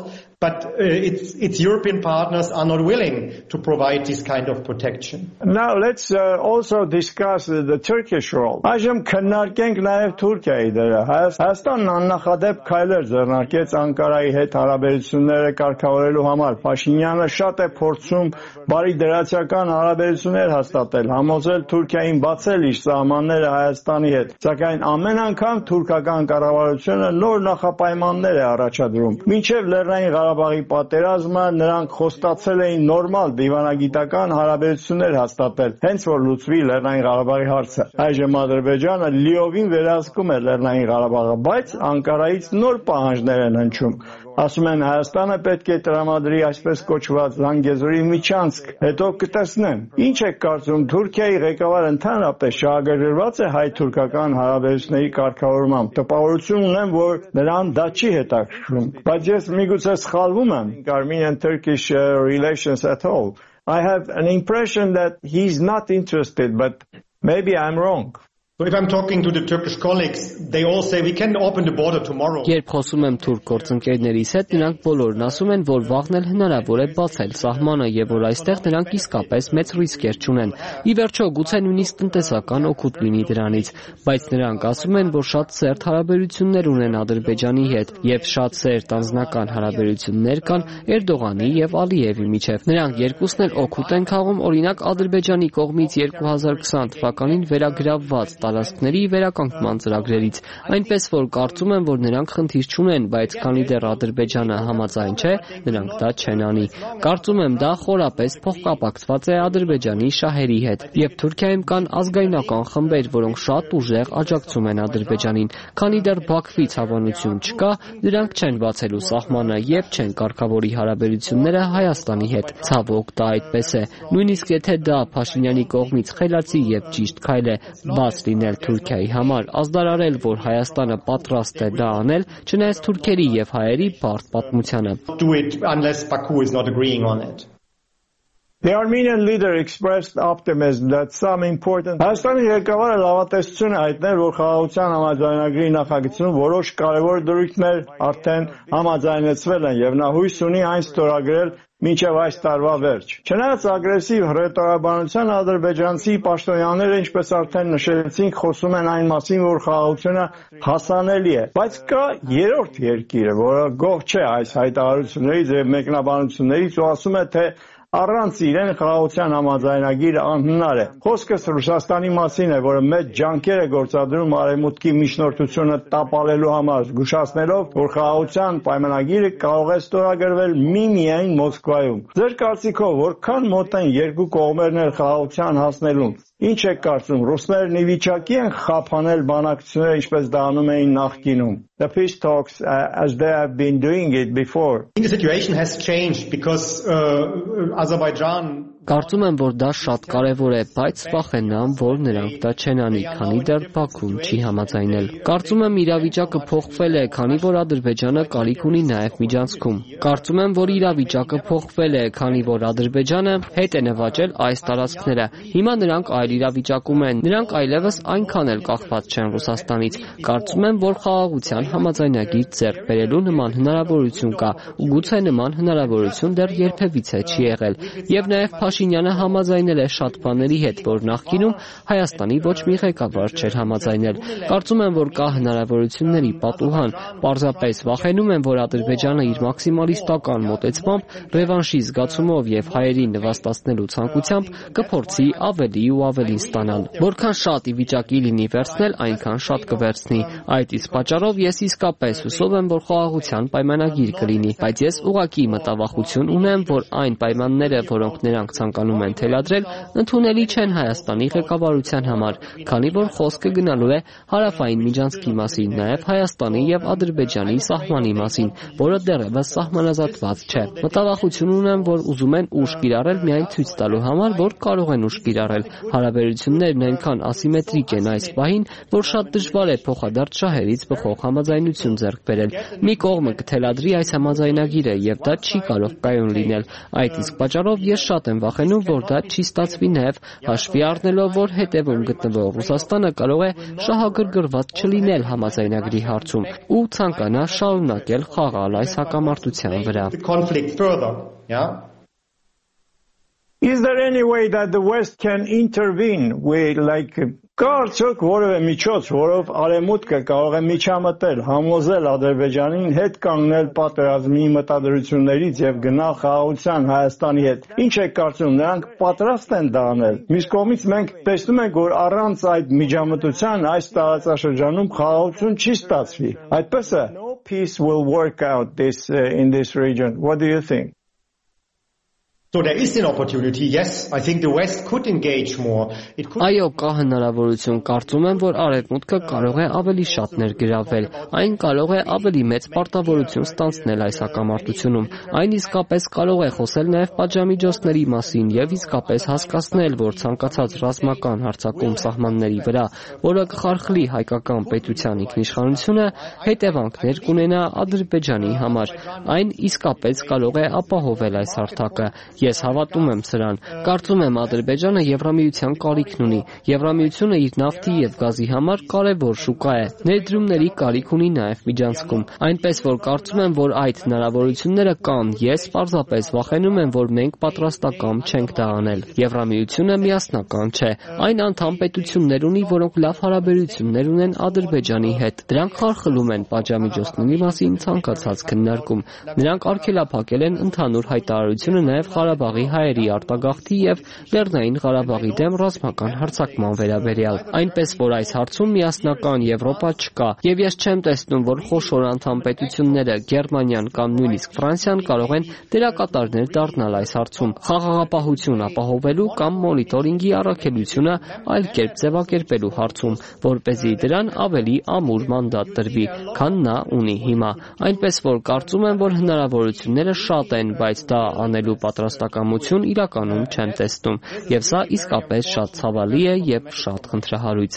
D: but its European partners are not willing to provide this kind of protection.
A: Now let's also discuss the Turkish role. Այժմ քննարկենք նաև Թուրքիայի դերը։ Հայաստանն աննախադեպ քայլեր ձեռնարկեց Անկարայի հետ հարաբերությունները կարգավորելու համար։ Փաշինյանը շատ է փորձում բարի դրացիական հարաբերություններ հաստատել, համոզել Թուրքիային բացել իր սահմանները Հայաստանի հետ։ Սակայն ամեն անգամ թուրքական կառավարությունը նոր նախապայմաններ է առաջադրում։ Մինչև Լեռնային Ղարաբաղի պատերազմը նրանք խոստացել էին նորմալ դիվանագիտական հարաբերություններ հաստատել, հենց որ լուծվի Լեռնային Ղարաբաղի հարցը։ Այժմ Ադրբեջանը լիովին վերահսկում է Լեռնային Ղարաբաղը, բայց Անկարայից նոր պահանջներ են հնչում։ Ասում են Հայաստանը պետք է տրամադրի այսպես կոչված Զանգեզուրի միջանցք, հետո կտեսնեն։ Ինչ եք կարծում, Թուրքիայի ղեկավարը ընդհանրապես շահագրգռված է հայ-թուրքական հարաբերությունների կարգավորմամբ։ Տպավորություն ունեմ, որ նրան դա չի հետաքրքրում։ Բայց ես միգուցե սխալվում եմ Armenian-Turkish relations at all. I have an impression that he's not interested, but maybe I'm wrong.
D: So if I'm talking to the Turkish colleagues, they all say we can open the border tomorrow.
E: Երբ խոսում եմ թուրք գործընկերներիս հետ, նրանք բոլորն ասում են, որ վաղն էլ հնարավոր է բացել սահմանը եւ որ այստեղ նրանք իսկապես մեծ ռիսկեր չունեն։ Ի վերջո, գուցե նույնիսկ տնտեսական օգուտ լինի դրանից, բայց նրանք ասում են, որ շատ սերտ հարաբերություններ ունեն Ադրբեջանի հետ եւ շատ սերտ անձնական հարաբերություններ կան Էրդողանի եւ Ալիևի միջեւ։ Նրանք երկուսն էլ օգուտ են քաղում, օրինակ Ադրբեջանի կողմից 2020 թվականին վերագրավված տարածքների վերականգնման ծրագրերից, այնպես որ կարծում եմ, որ նրանք խնդիր չունեն, բայց քանի դեռ Ադրբեջանը համաձայն չէ, նրանք դա չեն անի։ Կարծում եմ դա խորապես փոխկապակցված է Ադրբեջանի շահերի հետ, եւ Թուրքիայում կան ազգայնական խմբեր, որոնք շատ ուժեղ աջակցում են Ադրբեջանին, քանի դեռ Բաքվից հավանություն չկա, նրանք չեն բացելու սահմանը եւ չեն կարգավորի հարաբերությունները Հայաստանի հետ։ Ցավոք դա այդպես է, նույնիսկ եթե դա Փաշինյանի կողմից խելացի եւ ճիշտ քայլ է, բաց լինել Թուրքիայի համար, ազդարարել, որ Հայաստանը պատրաստ է դա անել, չնայած թուրքերի եւ հայերի բարդ պատմությանը։
D: Do it unless Baku is not agreeing on it.
A: The Armenian leader expressed optimism that some important Հայաստանի ղեկավարը լավատեսություն է հայտնել, որ խաղաղության համաձայնագրի նախագծում որոշ կարևոր դրույթներ արդեն համաձայնեցվել են եւ նա հույս ունի այն ստորագրել մինչև այս տարվա վերջ։ Չնայած ագրեսիվ հռետորաբանության ադրբեջանցի պաշտոնյաները, ինչպես արդեն նշեցինք, խոսում են այն մասին, որ խաղաղությունը հասանելի է, բայց կա երրորդ երկիրը, որը գոհ չէ այս հայտարարություններից եւ մեկնաբանություններից ու ասում է, թե առանց իրեն խաղաղության համաձայնագիրը անհնար է։ Խոսքս Ռուսաստանի մասին է, որը մեծ ջանքեր է գործադրում արևմուտքի միջնորդությունը տապալելու համար, զգուշացնելով, որ խաղաղության պայմանագիրը կարող է ստորագրվել միմիայն Մոսկվայում։ Ձեր կարծիքով որքան մոտ են երկու կողմերն էլ խաղաղության հասնելուն։ Ինչ եք կարծում, ռուսներն ի վիճակի են խափանել բանակցությունները, ինչպես դա անում էին նախկինում? The peace talks as they have been doing it before.
D: The situation has changed because Azerbaijan
E: Կարծում եմ, որ դա շատ կարևոր է, բայց վախենամ, որ նրանք դա չեն անի, քանի դեռ Բաքուն չի համաձայնել։ Կարծում եմ իրավիճակը փոխվել է, քանի որ Ադրբեջանը կարիք ունի նաև միջանցքում։ Կարծում եմ, որ իրավիճակը փոխվել է, քանի որ Ադրբեջանը հետ է նվաճել այս տարածքները։ Հիմա նրանք այլ իրավիճակում են, նրանք այլևս այնքան էլ կախված չեն Ռուսաստանից։ Կարծում եմ, որ խաղաղության համաձայնագիր ձեռք բերելու նման հնարավորություն կա, ու գուցե նման հնարավորություն դեռ երբևիցե չի եղել։ Եվ նաև Փաշինյանը համաձայնել է շատ բաների հետ, որ նախկինում Հայաստանի ոչ մի ղեկավար չէր համաձայնել։ Կարծում եմ, որ կա հնարավորությունների պատուհան, պարզապես վախենում եմ, որ Ադրբեջանը իր մաքսիմալիստական մոտեցմամբ, ռևանշի զգացումով եւ հայերին նվաստացնելու ցանկությամբ կփորձի ավելի ու ավելին ստանալ։ Որքան շատ ի վիճակի լինի վերցնել, այնքան շատ կվերցնի։ Այդ իսկ պատճառով ես իսկապես հուսով եմ, որ խաղաղության պայմանագիր կլինի, բայց ես ուղղակի մտավախություն ունեմ, որ այն պայմանները, որոնք նրանք ցանկանում են թելադրել, ընդունելի չեն Հայաստանի ղեկավարության համար, քանի որ խոսքը գնալու է հարավային միջանցքի մասին, նաև Հայաստանի եւ Ադրբեջանի սահմանի մասին, որը դեռևս սահմանազատված չէ։ Մտավախություն ունեմ, որ ուզում են ուժ կիրառել միայն ցույց տալու համար, որ կարող են ուժ կիրառել։ Հարաբերություններն այնքան ասիմետրիկ են այս պահին, որ շատ դժվար է փոխադարձ շահերից բխող համաձայնություն ձեռք բերել։ Մի կողմը կթելադրի այս համաձայնագիրը եւ դա չի կարող կայուն լինել։ Այդ իսկ պատճառով ես շատ եմ վախենում, որ դա չի ստացվի նաեւ հաշվի առնելով, որ հետևում գտնվող Ռուսաստանը կարող է շահագրգռված չլինել համաձայնագրի հարցում ու ցանկանա շարունակել խաղալ այս հակամարտության վրա։
A: Is there any way that the West can intervene with Կարծոք որևէ միջոց, որով Արևմուտքը կարող է միջամտել, համոզել Ադրբեջանին հետ կանգնել պատերազմի մտադրություններից եւ գնալ խաղաղության Հայաստանի հետ։ Ինչ եք կարծում, նրանք պատրաստ են դա անել։ Մյուս կողմից մենք տեսնում ենք, որ առանց այդ միջամտության այս տարածաշրջանում խաղաղություն չի ստացվի։ Այդպես է, no peace will work out in this region. What do you think?
D: So there is an opportunity, yes, I think the West could engage more.
E: Այո, կա հնարավորություն, կարծում եմ, որ Արևմուտքը կարող է ավելի շատ ներգրավել, այն կարող է ավելի մեծ պարտավորություն ստանձնել այս հակամարտությունում, այն իսկապես կարող է խոսել նաև պատժամիջոցների մասին եւ իսկապես հասկացնել, որ ցանկացած ռազմական հարձակում սահմանների վրա, որը կխարխլի հայկական պետության ինքնիշխանությունը, հետևանքներ կունենա Ադրբեջանի համար, այն իսկապես կարող է ապահովել այս հարթակը։ Ես հավատում եմ սրան։ Կարծում եմ Ադրբեջանը Եվրամիության կարիքն ունի։ Եվրամիությունը իր նավթի եւ գազի համար կարևոր շուկա է։ Ներդրումների կարիք ունի նաեւ Միջանցքում։ Այնպես որ կարծում եմ, որ այդ հնարավորությունները կան։ Ես պարզապես վախենում եմ, որ մենք պատրաստական չենք դա անել։ Եվրամիությունը միասնական չէ։ Այն անդամ պետություններ ունի, որոնք լավ հարաբերություններ ունեն Ադրբեջանի հետ։ Դրանք խարխլում են պատժամիջոցների մասին ցանկացած քննարկում։ Նրանք արգելափակել են ընդհանուր հայտարարությունը նաեւ Ղարաբաղի հայերի արտագաղթի եւ Լեռնային Ղարաբաղի դեմ ռազմական հարձակման վերաբերյալ։ Այնպես որ այս հարցում միասնական Եվրոպա չկա, եւ ես չեմ տեսնում, որ խոշոր անդամ պետությունները Գերմանիան կամ նույնիսկ Ֆրանսիան կարող են դերակատարներ դառնալ այս հարցում։ Խաղաղապահություն ապահովելու կամ մոնիտորինգի առաքելությունը այլ կերպ ձևակերպելու հարցում, որպեսզի դրան ավելի ամուր մանդատ տրվի, քան նա ունի հիմա։ Այնպես որ կարծում եմ, որ հնարավորությունները շատ են, բայց դա անելու պատրաստակամություն իրականում չեմ տեսնում, եւ սա իսկապես շատ ցավալի է եւ շատ խնդրահարույց։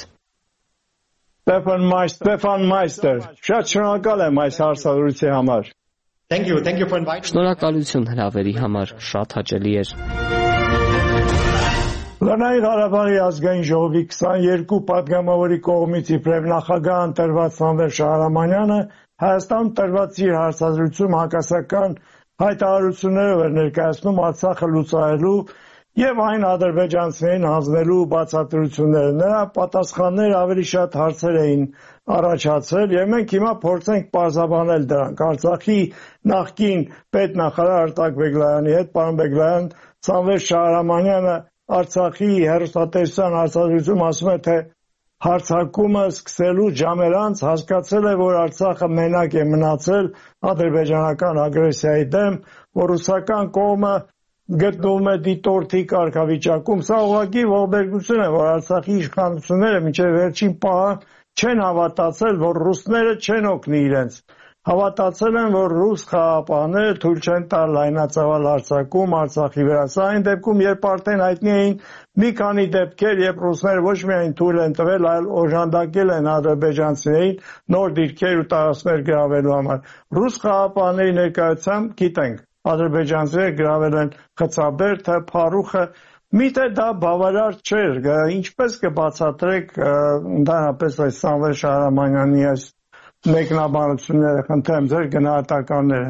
A: Stefan Meister, շատ շնորհակալ եմ այս հարցազրույցի համար։
D: Thank you for inviting me.
E: Շնորհակալություն հրավերի համար, շատ հաճելի էր։
A: Լեռնային Ղարաբաղի ազգային ժողովի 22 պատգամավորի կողմից իբրև նախագահ ընտրված Սամվել Շահրամանյանը Հայաստանում տրված իր հարցազրույցում հակասական հայտարարություններով էր ներկայացնում Արցախը լուծարելու եւ այն ադրբեջանցիներին հանձնելու բացատրությունները։ Նրա պատասխանները ավելի շատ հարցեր էին առաջացել եւ մենք հիմա փորձենք պարզաբանել դրանք։ Արցախի նախկին պետնախարար Արտակ Բեգլարյանի հետ պարոն Բեգլարյան Սամվել Շահրամանյանը Արցախի հեռուստատեսության հարցազրույցում ասում է, թե հարձակումը սկսելու ժամեր անց հասկացել է, որ Արցախը մենակ է մնացել ադրբեջանական ագրեսիայի դեմ, որ ռուսական կողմը գտնվում է դիտորդի կարգավիճակում։ Սա ուղղակի ողբերգություն է, որ Արցախի իշխանությունները մինչև վերջին պահը չեն հավատացել, որ ռուսները չեն օգնի իրենց։ Հավատացել են, որ ռուս խաղաղապահները թույլ չեն տալ լայնածավալ հարձակում Արցախի վրա։ Սա այն դեպքում, երբ արդեն հայտնի էին մի քանի դեպքեր, երբ ռուսները ոչ միայն թույլ են տվել, այլ օժանդակել են ադրբեջանցիներին նոր դիրքեր ու տարածքներ գրավելու համար։ Ռուս խաղաղապահների ներկայությամբ գիտենք, ադրբեջանցիները գրավել են Խցաբերդը, Փարուխը։ Միթե դա բավարար չէր։ Ինչպես կբացատրեք ընդհանրապես այս Սամվել Շահրամանյանի այս մեկնաբանությունները, խնդրեմ ձեր գնահատականները։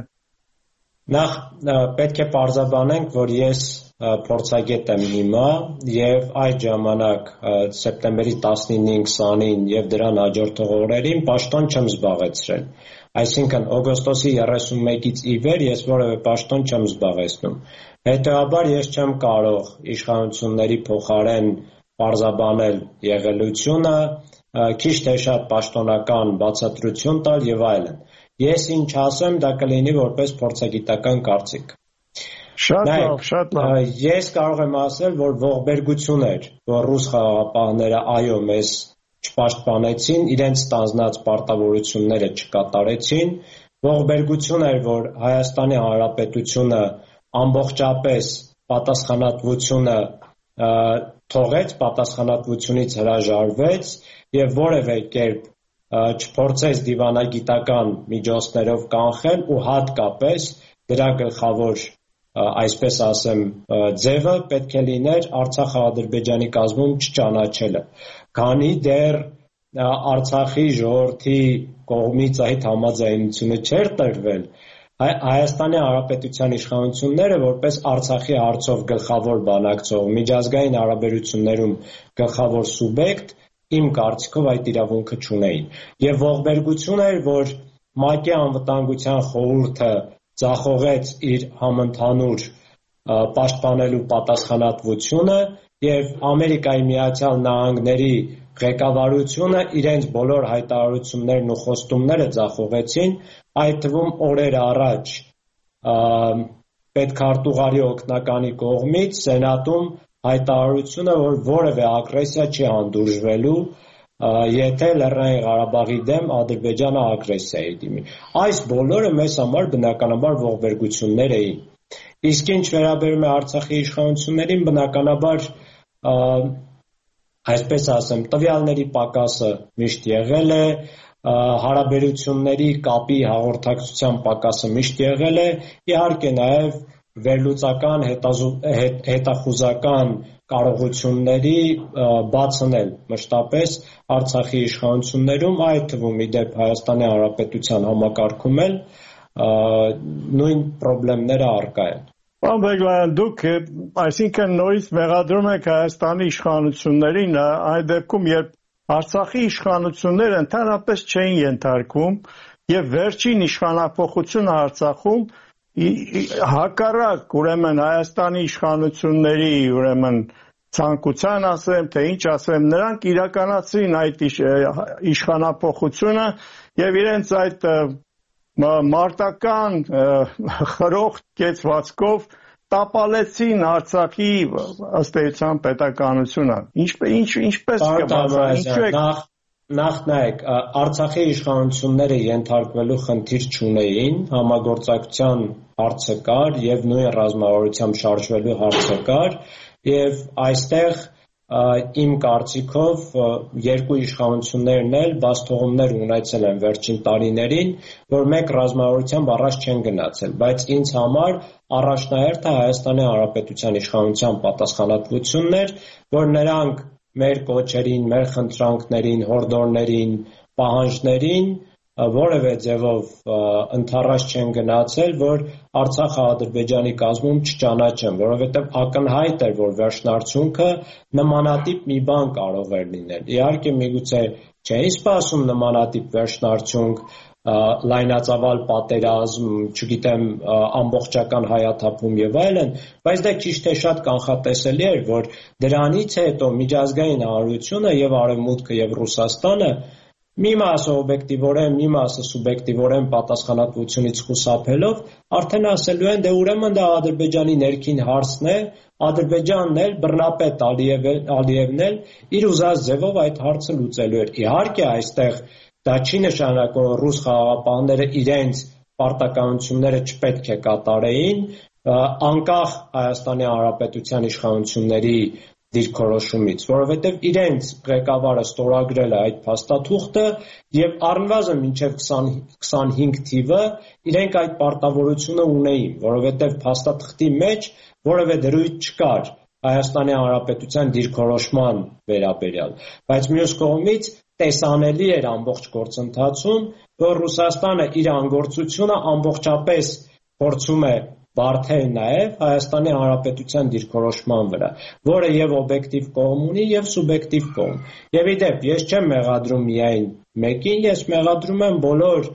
F: Նախ պետք է պարզաբանենք, որ ես փորձագետ եմ հիմա եւ այդ ժամանակ սեպտեմբերի 19-ին, 20-ին եւ դրան հաջորդող օրերին պաշտոն չեմ զբաղեցրել։ Այսինքն օգոստոսի 31-ից ի վեր ես որևէ պաշտոն չեմ զբաղեցնում։ Հետեւաբար ես չեմ կարող իշխանությունների փոխարեն պարզաբանել եղելությունը, քիչ թե շատ պաշտոնական բացատրություն տալ եւ այլն։ Ես ինչ ասեմ, դա կլինի որպես փորձագիտական կարծիք։
A: Շատ լավ։
F: Ես կարող եմ ասել, որ ողբերգություն էր, որ ռուս խաղաղապահները այո մեզ չպաշտպանեցին, իրենց ստանձնած պարտավորությունները չկատարեցին, ողբերգություն էր, որ Հայաստանի Հանրապետությունը ամբողջապես պատասխանատվությունը թողեց, պատասխանատվությունից հրաժարվեց եւ որևէ կերպ չփորձեց դիվանագիտական միջոցներով կանխել ու հատկապես դրա գլխավոր այսպես ասեմ ձևը պետք է լիներ Արցախը Ադրբեջանի կազմում չճանաչելը, քանի դեռ Արցախի ժողովրդի կողմից այդ համաձայնությունը չէր տրվել, Հայաստանի Հանրապետության իշխանությունները որպես Արցախի հարցով գլխավոր բանակցող միջազգային հարաբերություններում գլխավոր սուբյեկտ իմ կարծիքով այդ իրավունքը չունեին եւ ողբերգություն էր, որ ՄԱԿ-ի անվտանգության խորհուրդը ձախողեց իր համընդհանուր պաշտպանելու պատասխանատվությունը եւ Ամերիկայի Միացյալ Նահանգների ղեկավարությունը իրենց բոլոր հայտարարություններն ու խոստումները ձախողեցին, այդ թվում օրեր առաջ պետքարտուղարի օգնականի կողմից Սենատում հայտարարությունը, որ որևէ ագրեսիա չի հանդուրժվելու, եթե Լեռնային Ղարաբաղի դեմ Ադրբեջանը ագրեսիա է դիմի։ Այս բոլորը մեզ համար բնականաբար ողբերգություններ էին։ Իսկ ինչ վերաբերում է Արցախի իշխանություններին, բնականաբար այսպես ասեմ, տվյալների պակասը միշտ եղել է, հարաբերությունների կապի հաղորդակցության պակասը միշտ եղել է, իհարկե նաև վերլուծական հետախուզական կարողությունների բացն էլ մշտապես Արցախի իշխանություններում, այդ թվում ի դեպ Հայաստանի Հանրապետության համակարգում էլ նույն խնդիրները առկա են։
A: Պարոն Բեգլայան, դուք այսինքն նորից մեղադրում եք Հայաստանի իշխանություններին այն դեպքում, երբ Արցախի իշխանությունները ընդհանրապես չէին ենթարկվում եւ վերջին իշխանափոխությունը Արցախում հակառակ ուրեմն Հայաստանի իշխանությունների ուրեմն ցանկության ասեմ, թե ինչ ասեմ, նրանք իրականացրին այդ իշխանափոխությունը եւ իրենց այդ մարտական խրոխտ կեցվածքով տապալեցին Արցախի ըստ էության պետականությունը։ Ինչպես կբացատրեք։
F: Նախ նայեք, Արցախի իշխանությունները ենթարկվելու խնդիր չունեին, համագործակցության հարցը կար եւ նույն ռազմավարությամբ շարժվելու հարցը կար եւ այստեղ իմ կարծիքով երկու իշխանություններն էլ բացթողումներ ունեցել են վերջին տարիներին, որ մեկ ռազմավարությամբ առաջ չեն գնացել, բայց ինձ համար առաջնահերթը Հայաստանի Հանրապետության իշխանության պատասխանատվությունն էր, որ նրանք մեր կոչերին, մեր խնդրանքներին, հորդորներին, պահանջներին որևէ ձևով ընդառաջ չեն գնացել, որ Արցախը Ադրբեջանի կազմում չճանաչեն, որովհետև ակնհայտ էր, որ վերջնարդյունքը նմանատիպ մի բան կարող էր լինել։ Իհարկե միգուցե չէին սպասում նմանատիպ վերջնարդյունք, լայնածավալ պատերազմ, չգիտեմ, ամբողջական հայաթափում եւ այլն, բայց դա քիչ թե շատ կանխատեսելի էր, որ դրանից հետո միջազգային հանրությունը եւ Արևմուտքը եւ Ռուսաստանը մի մասը օբյեկտիվորեն, մի մասը սուբյեկտիվորեն պատասխանատվությունից խուսափելով արդեն ասելու են, դե ուրեմն դա Ադրբեջանի ներքին հարցն է, Ադրբեջանն էլ, բռնապետ Ալիևն էլ իր ուզած ձևով այդ հարցը լուծելու էր։ Իհարկե այստեղ դա չի նշանակում, որ ռուս խաղաղապահները իրենց պարտականությունները չպետք է կատարեին, անկախ Հայաստանի Հանրապետության իշխանությունների դիրքորոշումից, որովհետև իրենց ղեկավարը ստորագրել է այդ փաստաթուղթը եւ առնվազն մինչեւ 25 թիվը իրենք այդ պարտավորությունը ունեին, որովհետև փաստաթղթի մեջ որևէ դրույթ չկար Հայաստանի Հանրապետության դիրքորոշման վերաբերյալ, բայց մյուս կողմից տեսանելի էր ամբողջ գործընթացում, որ Ռուսաստանը իր անգործությունը ամբողջապես փորձում է բարդել նաև Հայաստանի Հանրապետության դիրքորոշման վրա, որը եւ օբյեկտիվ կողմ ունի եւ սուբյեկտիվ կողմ։ Եվ ի դեպ, ես չեմ մեղադրում միայն մեկին, ես մեղադրում եմ բոլոր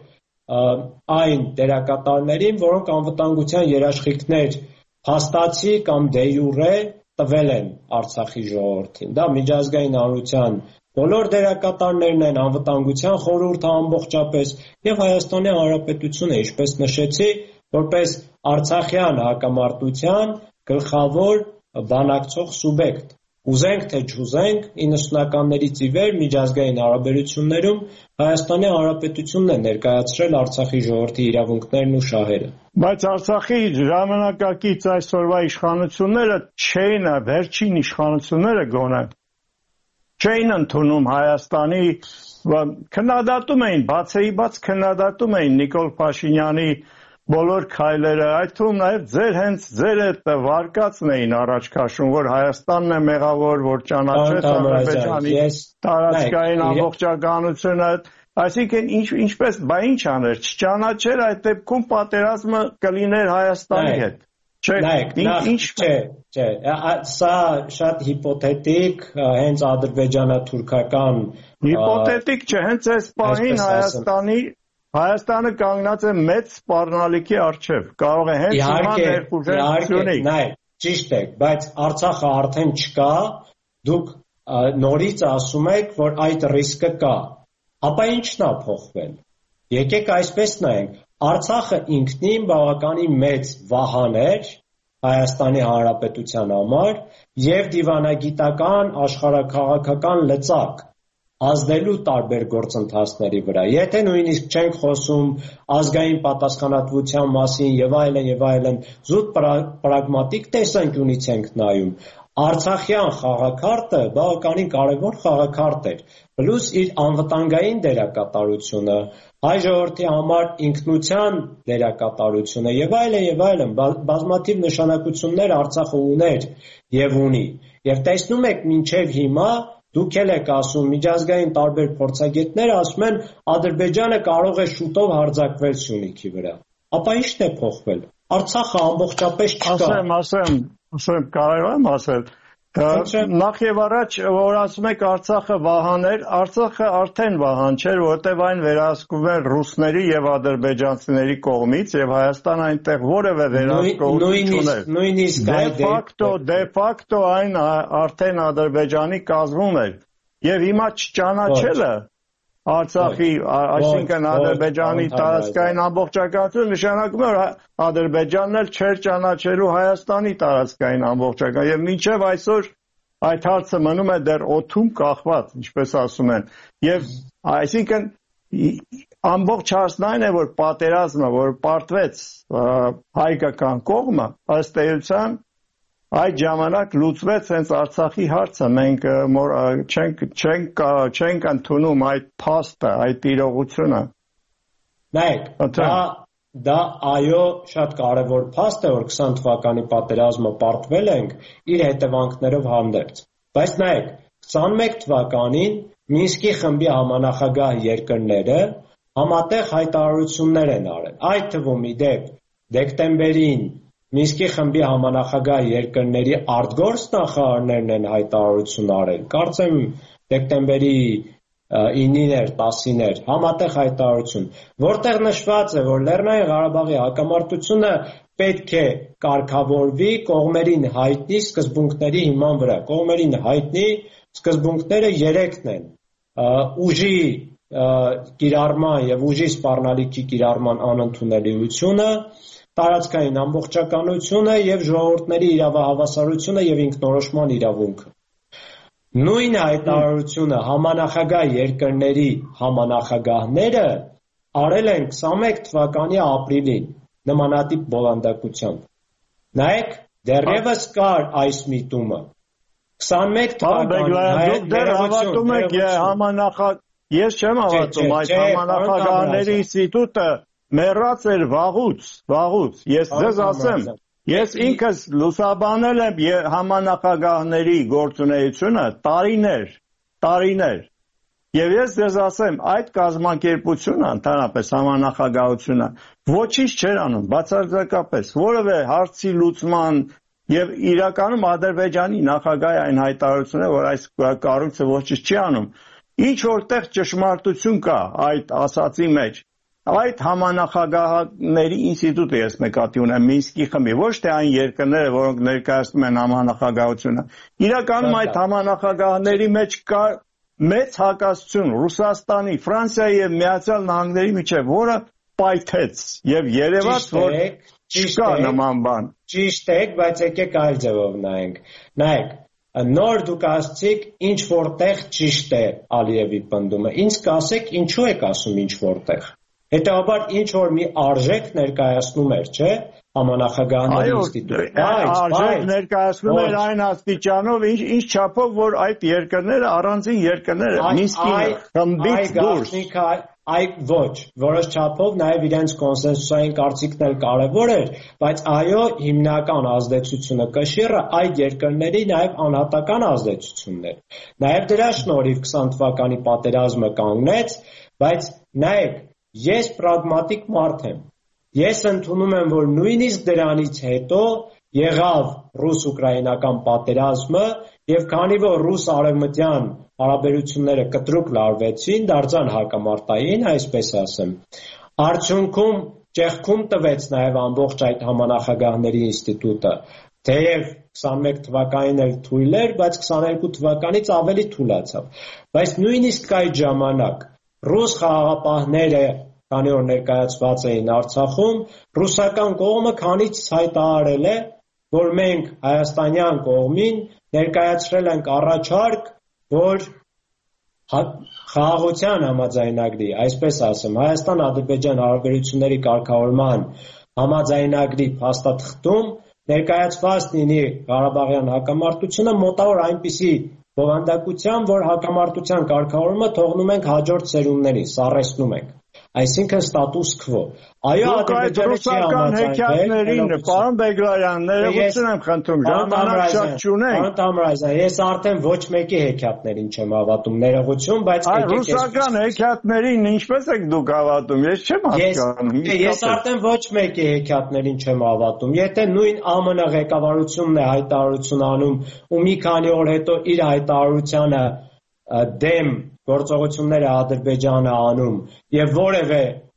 F: այն դերակատարներին, որոնք անվտանգության երաշխիքներ փաստացի կամ դե յուրե տվել են Արցախի ժողովրդին։ Դա միջազգային հանրության բոլոր դերակատարներն են, անվտանգության խորհուրդը ամբողջապես եւ Հայաստանի Հանրապետությունը, ինչպես նշեցի, որպես Արցախյան հակամարտության գլխավոր բանակցող սուբյեկտ։ Ուզենք թե չուզենք, 90-ականներից ի վեր միջազգային հարաբերություններում Հայաստանի Հանրապետությունն է ներկայացրել Արցախի ժողովրդի իրավունքներն ու շահերը։
A: Բայց Արցախի ժամանակակից այսօրվա իշխանությունները չէին, վերջին իշխանությունները գոնե չէին ընդունում Հայաստանի քննադատում էին, բաց քննադատում էին Նիկոլ Փաշինյանի բոլոր քայլերը, այդ թվում նաև ձեր հետ վարկածն էին առաջ քաշում, որ Հայաստանն է մեղավոր, որ ճանաչեց Ադրբեջանի տարածքային ամբողջականությունը, այսինքն ինչպես, բա ինչ աներ, չճանաչեր, այդ դեպքում պատերազմը կլիներ Հայաստանի հետ։
F: Չէ, սա շատ հիպոթետիկ, հենց ադրբեջանա-թուրքական
A: հիպոթետիկ չէ, հենց այս պահին Հայաստանը կանգնած է մեծ սպառնալիքի առջև, կարող է հենց հիմա ներխուժել։
F: Ճիշտ է, բայց Արցախը արդեն չկա, դուք նորից ասում եք, որ այդ ռիսկը կա, ապա ի՞նչն է փոխվել։ Եկեք այսպես նայենք, Արցախը ինքնին բավականին մեծ վահան էր Հայաստանի Հանրապետության համար եւ դիվանագիտական, աշխարհաքաղաքական լծակ ազդելու տարբեր գործընթացների վրա։ Եթե նույնիսկ չենք խոսում ազգային պատասխանատվության մասին եւ այլն, զուտ պրագմատիկ տեսանկյունից ենք նայում, Արցախյան խաղաքարտը բավականին կարևոր խաղաքարտ էր, պլյուս իր անվտանգային դերակատարությունը, հայ ժողովրդի համար ինքնության դերակատարությունը եւ այլն, բազմաթիվ նշանակություններ Արցախը ուներ եւ ունի։ Եվ տեսնում եք մինչեւ հիմա դուք էլ եք ասում, միջազգային տարբեր փորձագետներ ասում են Ադրբեջանը կարող է շուտով հարձակվել Սյունիքի վրա։ Ապա ի՞նչն է փոխվել։ Արցախը ամբողջապես չկա։
A: Ասեմ, կարող եմ ասել, նախ եւ առաջ, որ ասում եք Արցախը վահան էր, Արցախը արդեն վահան չէր, որտեղ այն վերահսկվում էր ռուսների եւ ադրբեջանցիների կողմից եւ Հայաստան այնտեղ որևէ վերահսկողություն չուներ։
F: Նույնիսկ
A: դե ֆակտո այն արդեն Ադրբեջանի կազմում էր եւ հիմա չճանաչելը Արցախի, այսինքն Ադրբեջանի տարածքային ամբողջականությունը նշանակում է, որ Ադրբեջանն էլ չէր ճանաչելու Հայաստանի տարածքային ամբողջականությունը եւ մինչեւ այսօր այդ հարցը մնում է դեռ օդում կախված, ինչպես ասում են։ Եվ այսինքն ամբողջ հարցն այն է, որ պատերազմը, որ պարտվեց հայկական կողմը, ըստ էության այդ ժամանակ լուծվեց հենց Արցախի հարցը, մենք չենք ընդունում այդ փաստը, այդ իրողությունը։
F: Նայեք, դա այո շատ կարևոր փաստ է, որ 20 թվականի պատերազմը պարտվել ենք իր հետևանքներով հանդերձ։ Բայց նայեք, 21 թվականին Մինսկի խմբի համանախագահ երկրները համատեղ հայտարարություններ են արել։ Այդ թվում ի դեպ դեկտեմբերին Մինսկի խմբի համանախագահ երկրների արտգործ նախարարներն են հայտարարություն արել։ Կարծեմ դեկտեմբերի 9-ին 10-ին համատեղ հայտարարություն, որտեղ նշված է, որ Լեռնային Ղարաբաղի հակամարտությունը պետք է կարգավորվի կողմերին հայտնի սկզբունքների հիման վրա։ Կողմերին հայտնի սկզբունքները 3-ն են. ուժի կիրառման եւ ուժի սպառնալիքի կիրառման անընդունելիությունը, տարածքային ամբողջականությունը եւ ժողովուրդների իրավահավասարությունը եւ ինքնորոշման իրավունքը։ Նույն հայտարարությունը համանախագահ երկրների համանախագահները արել են 21 թվականի ապրիլին նմանատիպ բովանդակությամբ։ Նայեք, դեռևս կար այս միտումը։ 21 թվականին
A: դեռ հավատում եք ես չեմ հավատում այդ համանախագահների ինստիտուտը մեռած էր վաղուց, ես ձեզ ասեմ, ես ինքս լուսաբանել եմ համանախագահների գործունեությունը տարիներ, եւ ես ձեզ ասեմ, այդ կազմակերպությունը, ընդհանրապես համանախագահությունը, ոչինչ չէր անում, բացարձակապես, որևէ հարցի լուծման եւ իրականում Ադրբեջանի նախագահի այն հայտարարությունը, որ այս կառույցը ոչինչ չի անում, ինչ որտեղ ճշմարտություն կա այդ ասացի մեջ, այդ համանախագահների ինստիտուտը ես նկատի ունեմ Մինսկի խմբի, ոչ թե այն երկրները, որոնք ներկայացնում են համանախագահությունը։ Իրականում այդ համանախագահների մեջ կա մեծ հակասություն Ռուսաստանի, Ֆրանսիայի եւ Միացյալ Նահանգների միջեւ, որը պայթեց եւ երևաց, որ չկա նման բան։
F: Ճիշտ է, բայց եկեք այլ ձևով նայենք։ Նայեք, նոր դուք ասացիք ինչ որտեղ ճիշտ է Ալիևի պնդումը։ Ինձ կասեք, ինչու եք ասում ինչ որտեղ։ Հետևաբար ինչ որ մի արժեք ներկայացնում էր, չէ՞, համանախագահների ինստիտուտը։
A: Արժեք ներկայացնում էր այն աստիճանով, ինչ չափով, որ այդ երկրները առանձին երկրներ են, Մինսկի խմբից դուրս։
F: Ոչ, որոշ չափով նաև իրենց կոնսենսուսային կարծիքն էլ կարևոր էր, բայց այո, հիմնական ազդեցությունը կշիռը այդ երկրների նաև անհատական ազդեցությունն էր։ Նաև դրա շնորհիվ 20 թվականի պատերազմը կանգնեց, բայց նայեք, ես պրագմատիկ մարդ եմ։ Ես ընդունում եմ, որ նույնիսկ դրանից հետո եղավ ռուս-ուկրաինական պատերազմը եւ քանի որ ռուս-արևմտյան հարաբերությունները կտրուկ լարվեցին, դարձան հակամարտային, այսպես ասեմ։ Արդյունքում ճեղքում տվեց նաև ամբողջ այդ համանախագահների ինստիտուտը, թեև 21 թվականին էլ թույլ էր, բայց 22 թվականից ավելի թուլացավ։ Բայց նույնիսկ այդ ժամանակ ռուս խաղաղապահները, քանի որ ներկայացված էին Արցախում, ռուսական կողմը քանից հայտարարել է, որ մենք հայաստանյան կողմին ներկայացրել ենք առաջարկ, որ խաղաղության համաձայնագրի, այսպես ասեմ, Հայաստան-Ադրբեջան հարաբերությունների կարգավորման համաձայնագրի փաստաթղթում ներկայացված լինի Ղարաբաղյան հակամարտությունը մոտավոր այնպիսի բովանդակությամբ, որ հակամարտության կարգավորումը թողնում ենք հաջորդ սերունդներին, սառեցնում ենք։ Այսինքն ստատուս քվո։ Այո, Ադրբեջանը չի
A: համաձայնվել, պարոն Բեգլարյան, ներողություն եմ խնդրում, ժամանակ շատ չունենք։
F: Պարոն Թամրազյան, ես արդեն ոչ մեկի հեքիաթներին չեմ հավատում, ներողություն, բայց
A: ռուսական հեքիաթներին ինչպես եք դուք հավատում, ես չեմ հասկանում։
F: Ես արդեն ոչ մեկի հեքիաթներին չեմ հավատում։ Եթե նույն ԱՄՆ ղեկավարությունն է հայտարարություն անում ու մի քանի օր հետո իր հայտարարությանը դեմ գործողությունները Ադրբեջանը անում եւ որևէ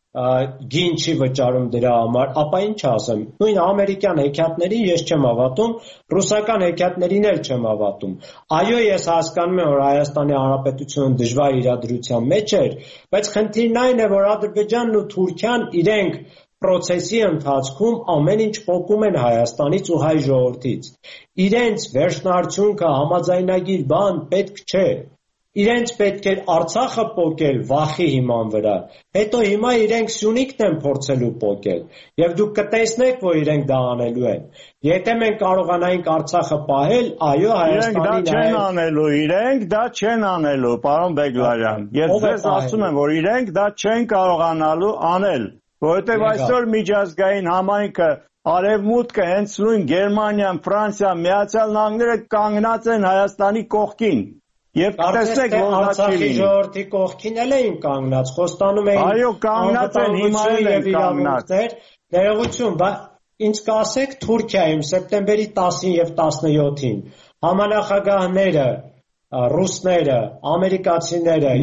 F: գին չի վճարում դրա համար, ապա ինչ ասեմ, նույն ամերիկյան հեքիաթներին ես չեմ հավատում, ռուսական հեքիաթներին էլ չեմ հավատում։ Այո, ես հասկանում եմ, որ Հայաստանի Հանրապետությունը դժվար իրադրության մեջ էր, բայց խնդիրն այն է, որ Ադրբեջանն ու Թուրքիան իրենք process-ի ընթացքում ամեն ինչ փոխում են Հայաստանից ու հայ ժողովրդից։ Իրենց վերջնարդյունքը համաձայնագիր բան պետք չէ։ Իրենց պետք էր Արցախը պոկել վախի հիման վրա, հետո հիմա իրենք Սյունիքն են փորձելու պոկել, եւ դուք կտեսնեք, որ իրենք դա անելու են։ Եթե մենք կարողանայինք Արցախը պահել, այո, Հայաստանի
A: իրենք դա չեն անելու, պարոն Բեգլարյան։ Ես ձեզ ասում եմ, որ իրենք դա չեն կարողանալու անել, որովհետեւ այսօր միջազգային համայնքը Արևմուտքը հենց նույն Գերմանիան, Ֆրանսիան, Միացյալ Նահանգները կանգնած են Հայաստանի կողքին։ Եվ տեսեք, որ
F: Արցախի ժողովրդի կողքին էլ էին կանգնած, խոստանում էին
A: այո, կանգնած են, հիմա են կանգնած։
F: Ներողություն, ինձ կասեք Թուրքիայում սեպտեմբերի 10-ին եւ 17-ին համանախագահները, ռուսները, ամերիկացիները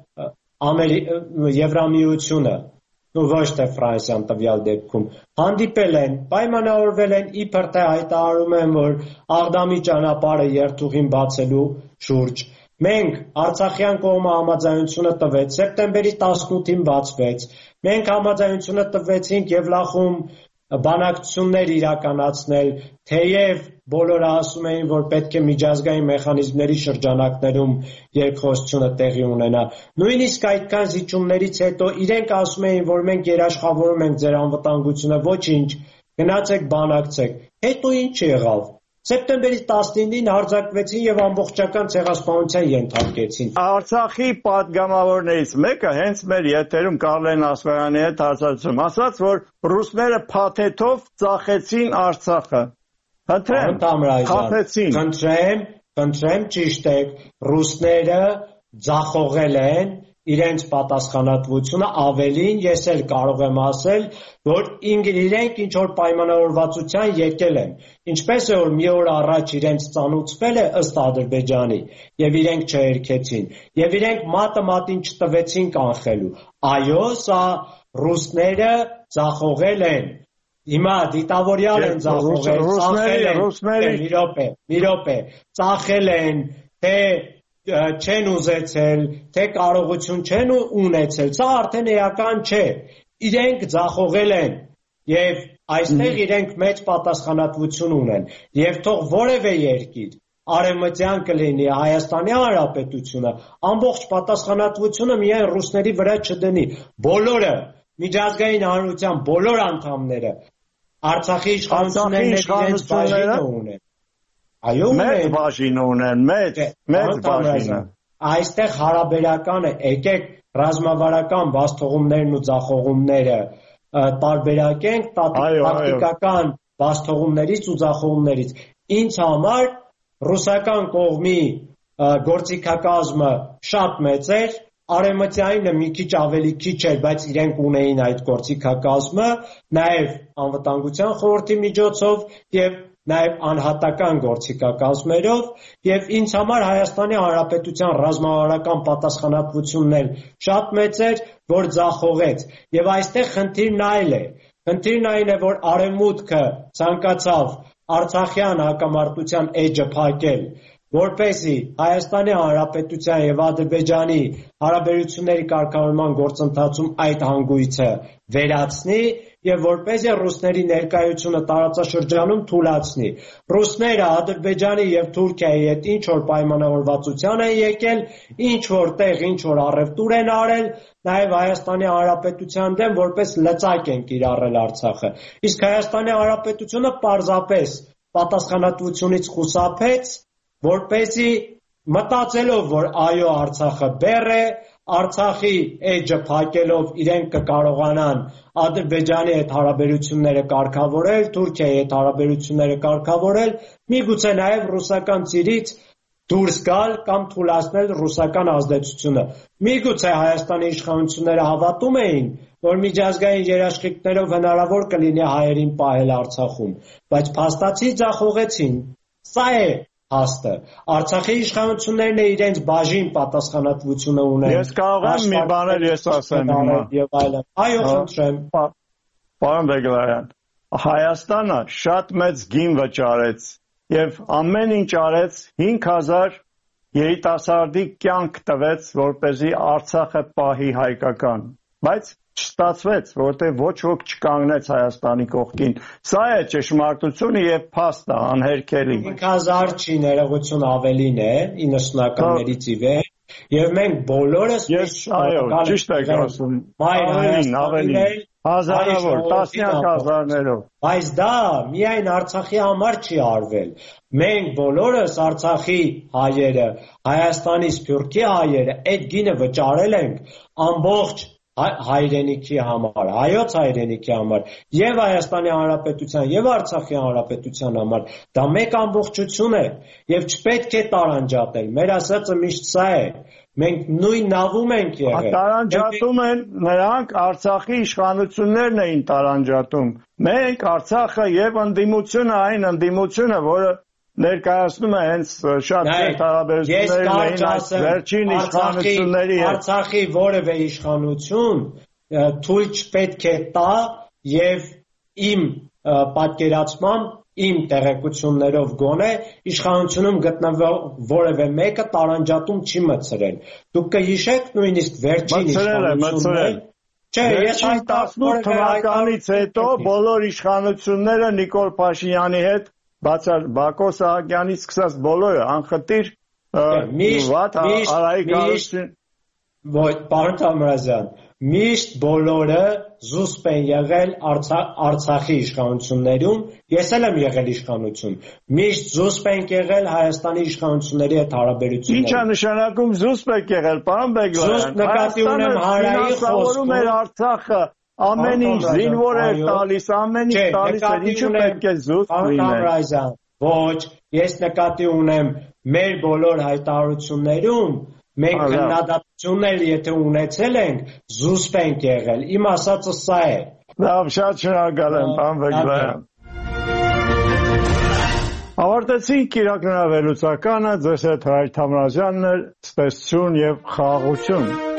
F: եւ Եվրամիությունը, ոչ թե Ֆրանսիան տվյալ դեպքում, հանդիպել են, պայմանավորվել են, իբր թե հայտարարում են, որ Աղդամի ճանապարհը երթուղին բացելու շուրջ։ Մենք Արցախյան կողմը համաձայնությունը տվեց, սեպտեմբերի 18-ին բացվեց, մենք համաձայնությունը տվեցինք Եվլախում բանակցություններ իրականացնել, թեև բոլորը ասում էին, որ պետք է միջազգային մեխանիզմների շրջանակներում երկխոսությունը տեղի ունենա։ Նույնիսկ այդքան զիջումներից հետո իրենք ասում էին, որ մենք երաշխավորում ենք ձեր անվտանգությունը, ոչինչ, գնացեք բանակցեք։ Հետո ինչ եղավ։ Սեպտեմբերի 19-ին հարձակվեցին եւ ամբողջական ցեղասպանության ենթարկեցին։
A: Արցախի պատգամավորներից մեկը հենց մեր եթերում Կարլեն Ասկարյանի հետ հարցազրույցում ասաց, որ ռուսները փաթեթով ծախեցին Արցախը։
F: Խնդրեմ, ճիշտ եք, ռուսները ձախողել են իրենց պատասխանատվությունը, ավելին ես էլ կարող եմ ասել, որ իրենք ինչ-որ պայմանավորվածության եկել են, ինչպես է, որ մի օր առաջ իրենց ծանուցվել է ըստ Ադրբեջանի, և իրենք չերքեցին, և իրենք մատը մատին չտվեցին կանխելու, այո, սա ռուսները ձախողել են, հիմա դիտավորյալ են ձախողել, մի րոպե, ծախել են, թե չեն ուզեցել, թե կարողություն չեն ունեցել, սա արդեն էական չէ, իրենք ձախողել են և այստեղ իրենք մեծ պատասխանատվություն ունեն և թող որևէ երկիր, արևմտյան կլինի, Հայաստանի Հանրապետությունը, ամբողջ պատասխանատվությունը միայն ռուսների վրա չդնի, բոլորը միջազգային հանրության բոլոր անդամները Արցախի իշխանություններն իրենց բաժինը ունեն։ Այո,
A: մեծ բաժին ունեն, մեծ բաժինը։
F: Այստեղ հարաբերականը եկեք ռազմավարական բացթողումներն ու ձախողումները տարբերակենք տակտիկական բացթողումներից ու ձախողումներից։ Ինձ համար ռուսական կողմի գործիքակազմը շատ մեծ էր, արևմտյանը մի քիչ ավելի քիչ էր, բայց իրենք ունեին այդ գործիքակազմը, նաև անվտանգության խորհրդի միջոցով եւ նաև անհատական գործիքակազմերով եւ ինձ համար Հայաստանի Հանրապետության ռազմավարական պատասխանատվությունն էլ շատ մեծ էր, որ ձախողեց եւ այստեղ խնդիրն այլ է։ Խնդիրն այն է, որ Արևմուտքը ցանկացավ Արցախյան հակամարտության էջը փակել, որպեսզի Հայաստանի Հանրապետության եւ Ադրբեջանի հարաբերությունների կարգավորման գործընթացում այդ հանգույցը վերացնի եւ որպեսզի ռուսների ներկայությունը տարածաշրջանում թուլացնի։ Ռուսները Ադրբեջանի եւ Թուրքիայի հետ ինչ որ պայմանավորվածության են եկել, ինչ որտեղ ինչ որ առևտուր են արել, նաեւ Հայաստանի Հանրապետության դեմ որպես լծակ են կիրառել Արցախը։ Իսկ Հայաստանի Հանրապետությունը պարզապես պատասխանատվությունից խուսափեց, որպեսզի մտածելով, որ այո Արցախը բեռ է, Արցախի էջը փակելով իրենք կկարողանան Ադրբեջանի հետ հարաբերությունները կարգավորել, Թուրքիայի հետ հարաբերությունները կարգավորել, միգուցե նաև ռուսական ծիրից դուրս գալ կամ թուլացնել ռուսական ազդեցությունը։ Միգուցե Հայաստանի իշխանությունները հավատում էին, որ միջազգային երաշխիքներով հնարավոր կլինի հայերին պահել Արցախում, բայց փաստացի ձախողեցին։ Սա է հաստը։ Արցախի իշխանություններն է իրենց բաժին պատասխանատվությունը ունեն։
A: Ես կարող եմ մի բաներ ես ասեմ հիմա։
F: Այո, խնդրեմ։
A: Պարոն Բեգլարյան, Հայաստանը շատ մեծ գին վճարեց եւ ամեն ինչ արեց 5000 երիտասարդի կյանք տվեց, որպեսզի Արցախը պահի հայկական։ Բայց չստացվեց, որտեղ ոչ ոք չկանգնեց Հայաստանի կողքին։ Սա է ճշմարտությունը եւ փաստը անհերքելի։
F: 5000 չի, ներողություն ավելին է 90-ականներից ի վեր, եւ մենք բոլորս
A: այո, ճիշտ եք ասում։ Ավելին, հազարավոր, տասնյակ հազարներով։
F: Բայց դա միայն Արցախի համար չի արվել։ Մենք բոլորս Արցախի հայերը, Հայաստանի Սփյուռքի հայերը այդ գինը վճարել ենք ամբողջ հայրենիքի համար, հայոց հայրենիքի համար, եւ Հայաստանի Հանրապետության, եւ Արցախի Հանրապետության համար, դա մեկ ամբողջություն է, եւ չպետք է տարանջատել, մեր ասածը միշտ սա է, մենք նույն նավում ենք եղել։
A: Տարանջատում են նրանք, Արցախի իշխանություններն էին տարանջատում, մենք Արցախը եւ ընդդիմությունը, այն ընդդիմությունը, որը ներկայացնում է հենց շատ հարաբերություններ վերջին իշխանությունների հետ։
F: Արցախի որևէ իշխանություն թույլ չպետք է տա եւ իմ պատկերացմամբ իմ տեղեկություններով գոնե իշխանությունում գտնվող որևէ մեկը տարանջատում չի մտցրել։ Դուք կհիշեք նույնիսկ վերջին իշխանությունները։ Չէ, ես 18
A: թվականից հետո բոլոր իշխանությունները Նիկոլ Փաշինյանի հետ Բակո Սահակյանից սկսած բոլորը անխտիր
F: Պարոն Թամրազյան, միշտ բոլորը զուսպ են եղել Արցախի իշխանություններում, ես էլ եմ եղել իշխանություն, միշտ զուսպ ենք եղել Հայաստանի իշխանությունների հետ հարաբերությունները։
A: Ինչ է նշանակում զուսպ եք եղել, պարոն Բեգլարյան։
F: Զուսպ նկատի ունեմ հանրային խոսքում
A: Արցախը ամեն ինչ զինվոր էր տալիս, ամեն ինչ տալիս էր, ինչու պետք է զուսպ
F: լինել։ Ոչ, ես նկատի ունեմ մեր բոլոր հայտարարություններում մենք քննադատություններ եթե ունեցել ենք, զուսպ ենք եղել։ Իմ ասածը սա է։
A: Լավ, շատ շնորհակալ եմ, պարոն Բեգլարյան։ Ավարտեցինք իրաքնահավելուցականը, ձեզ հետ Հայր Թամրազյանն էր, ցտեսություն եւ խաղաղություն։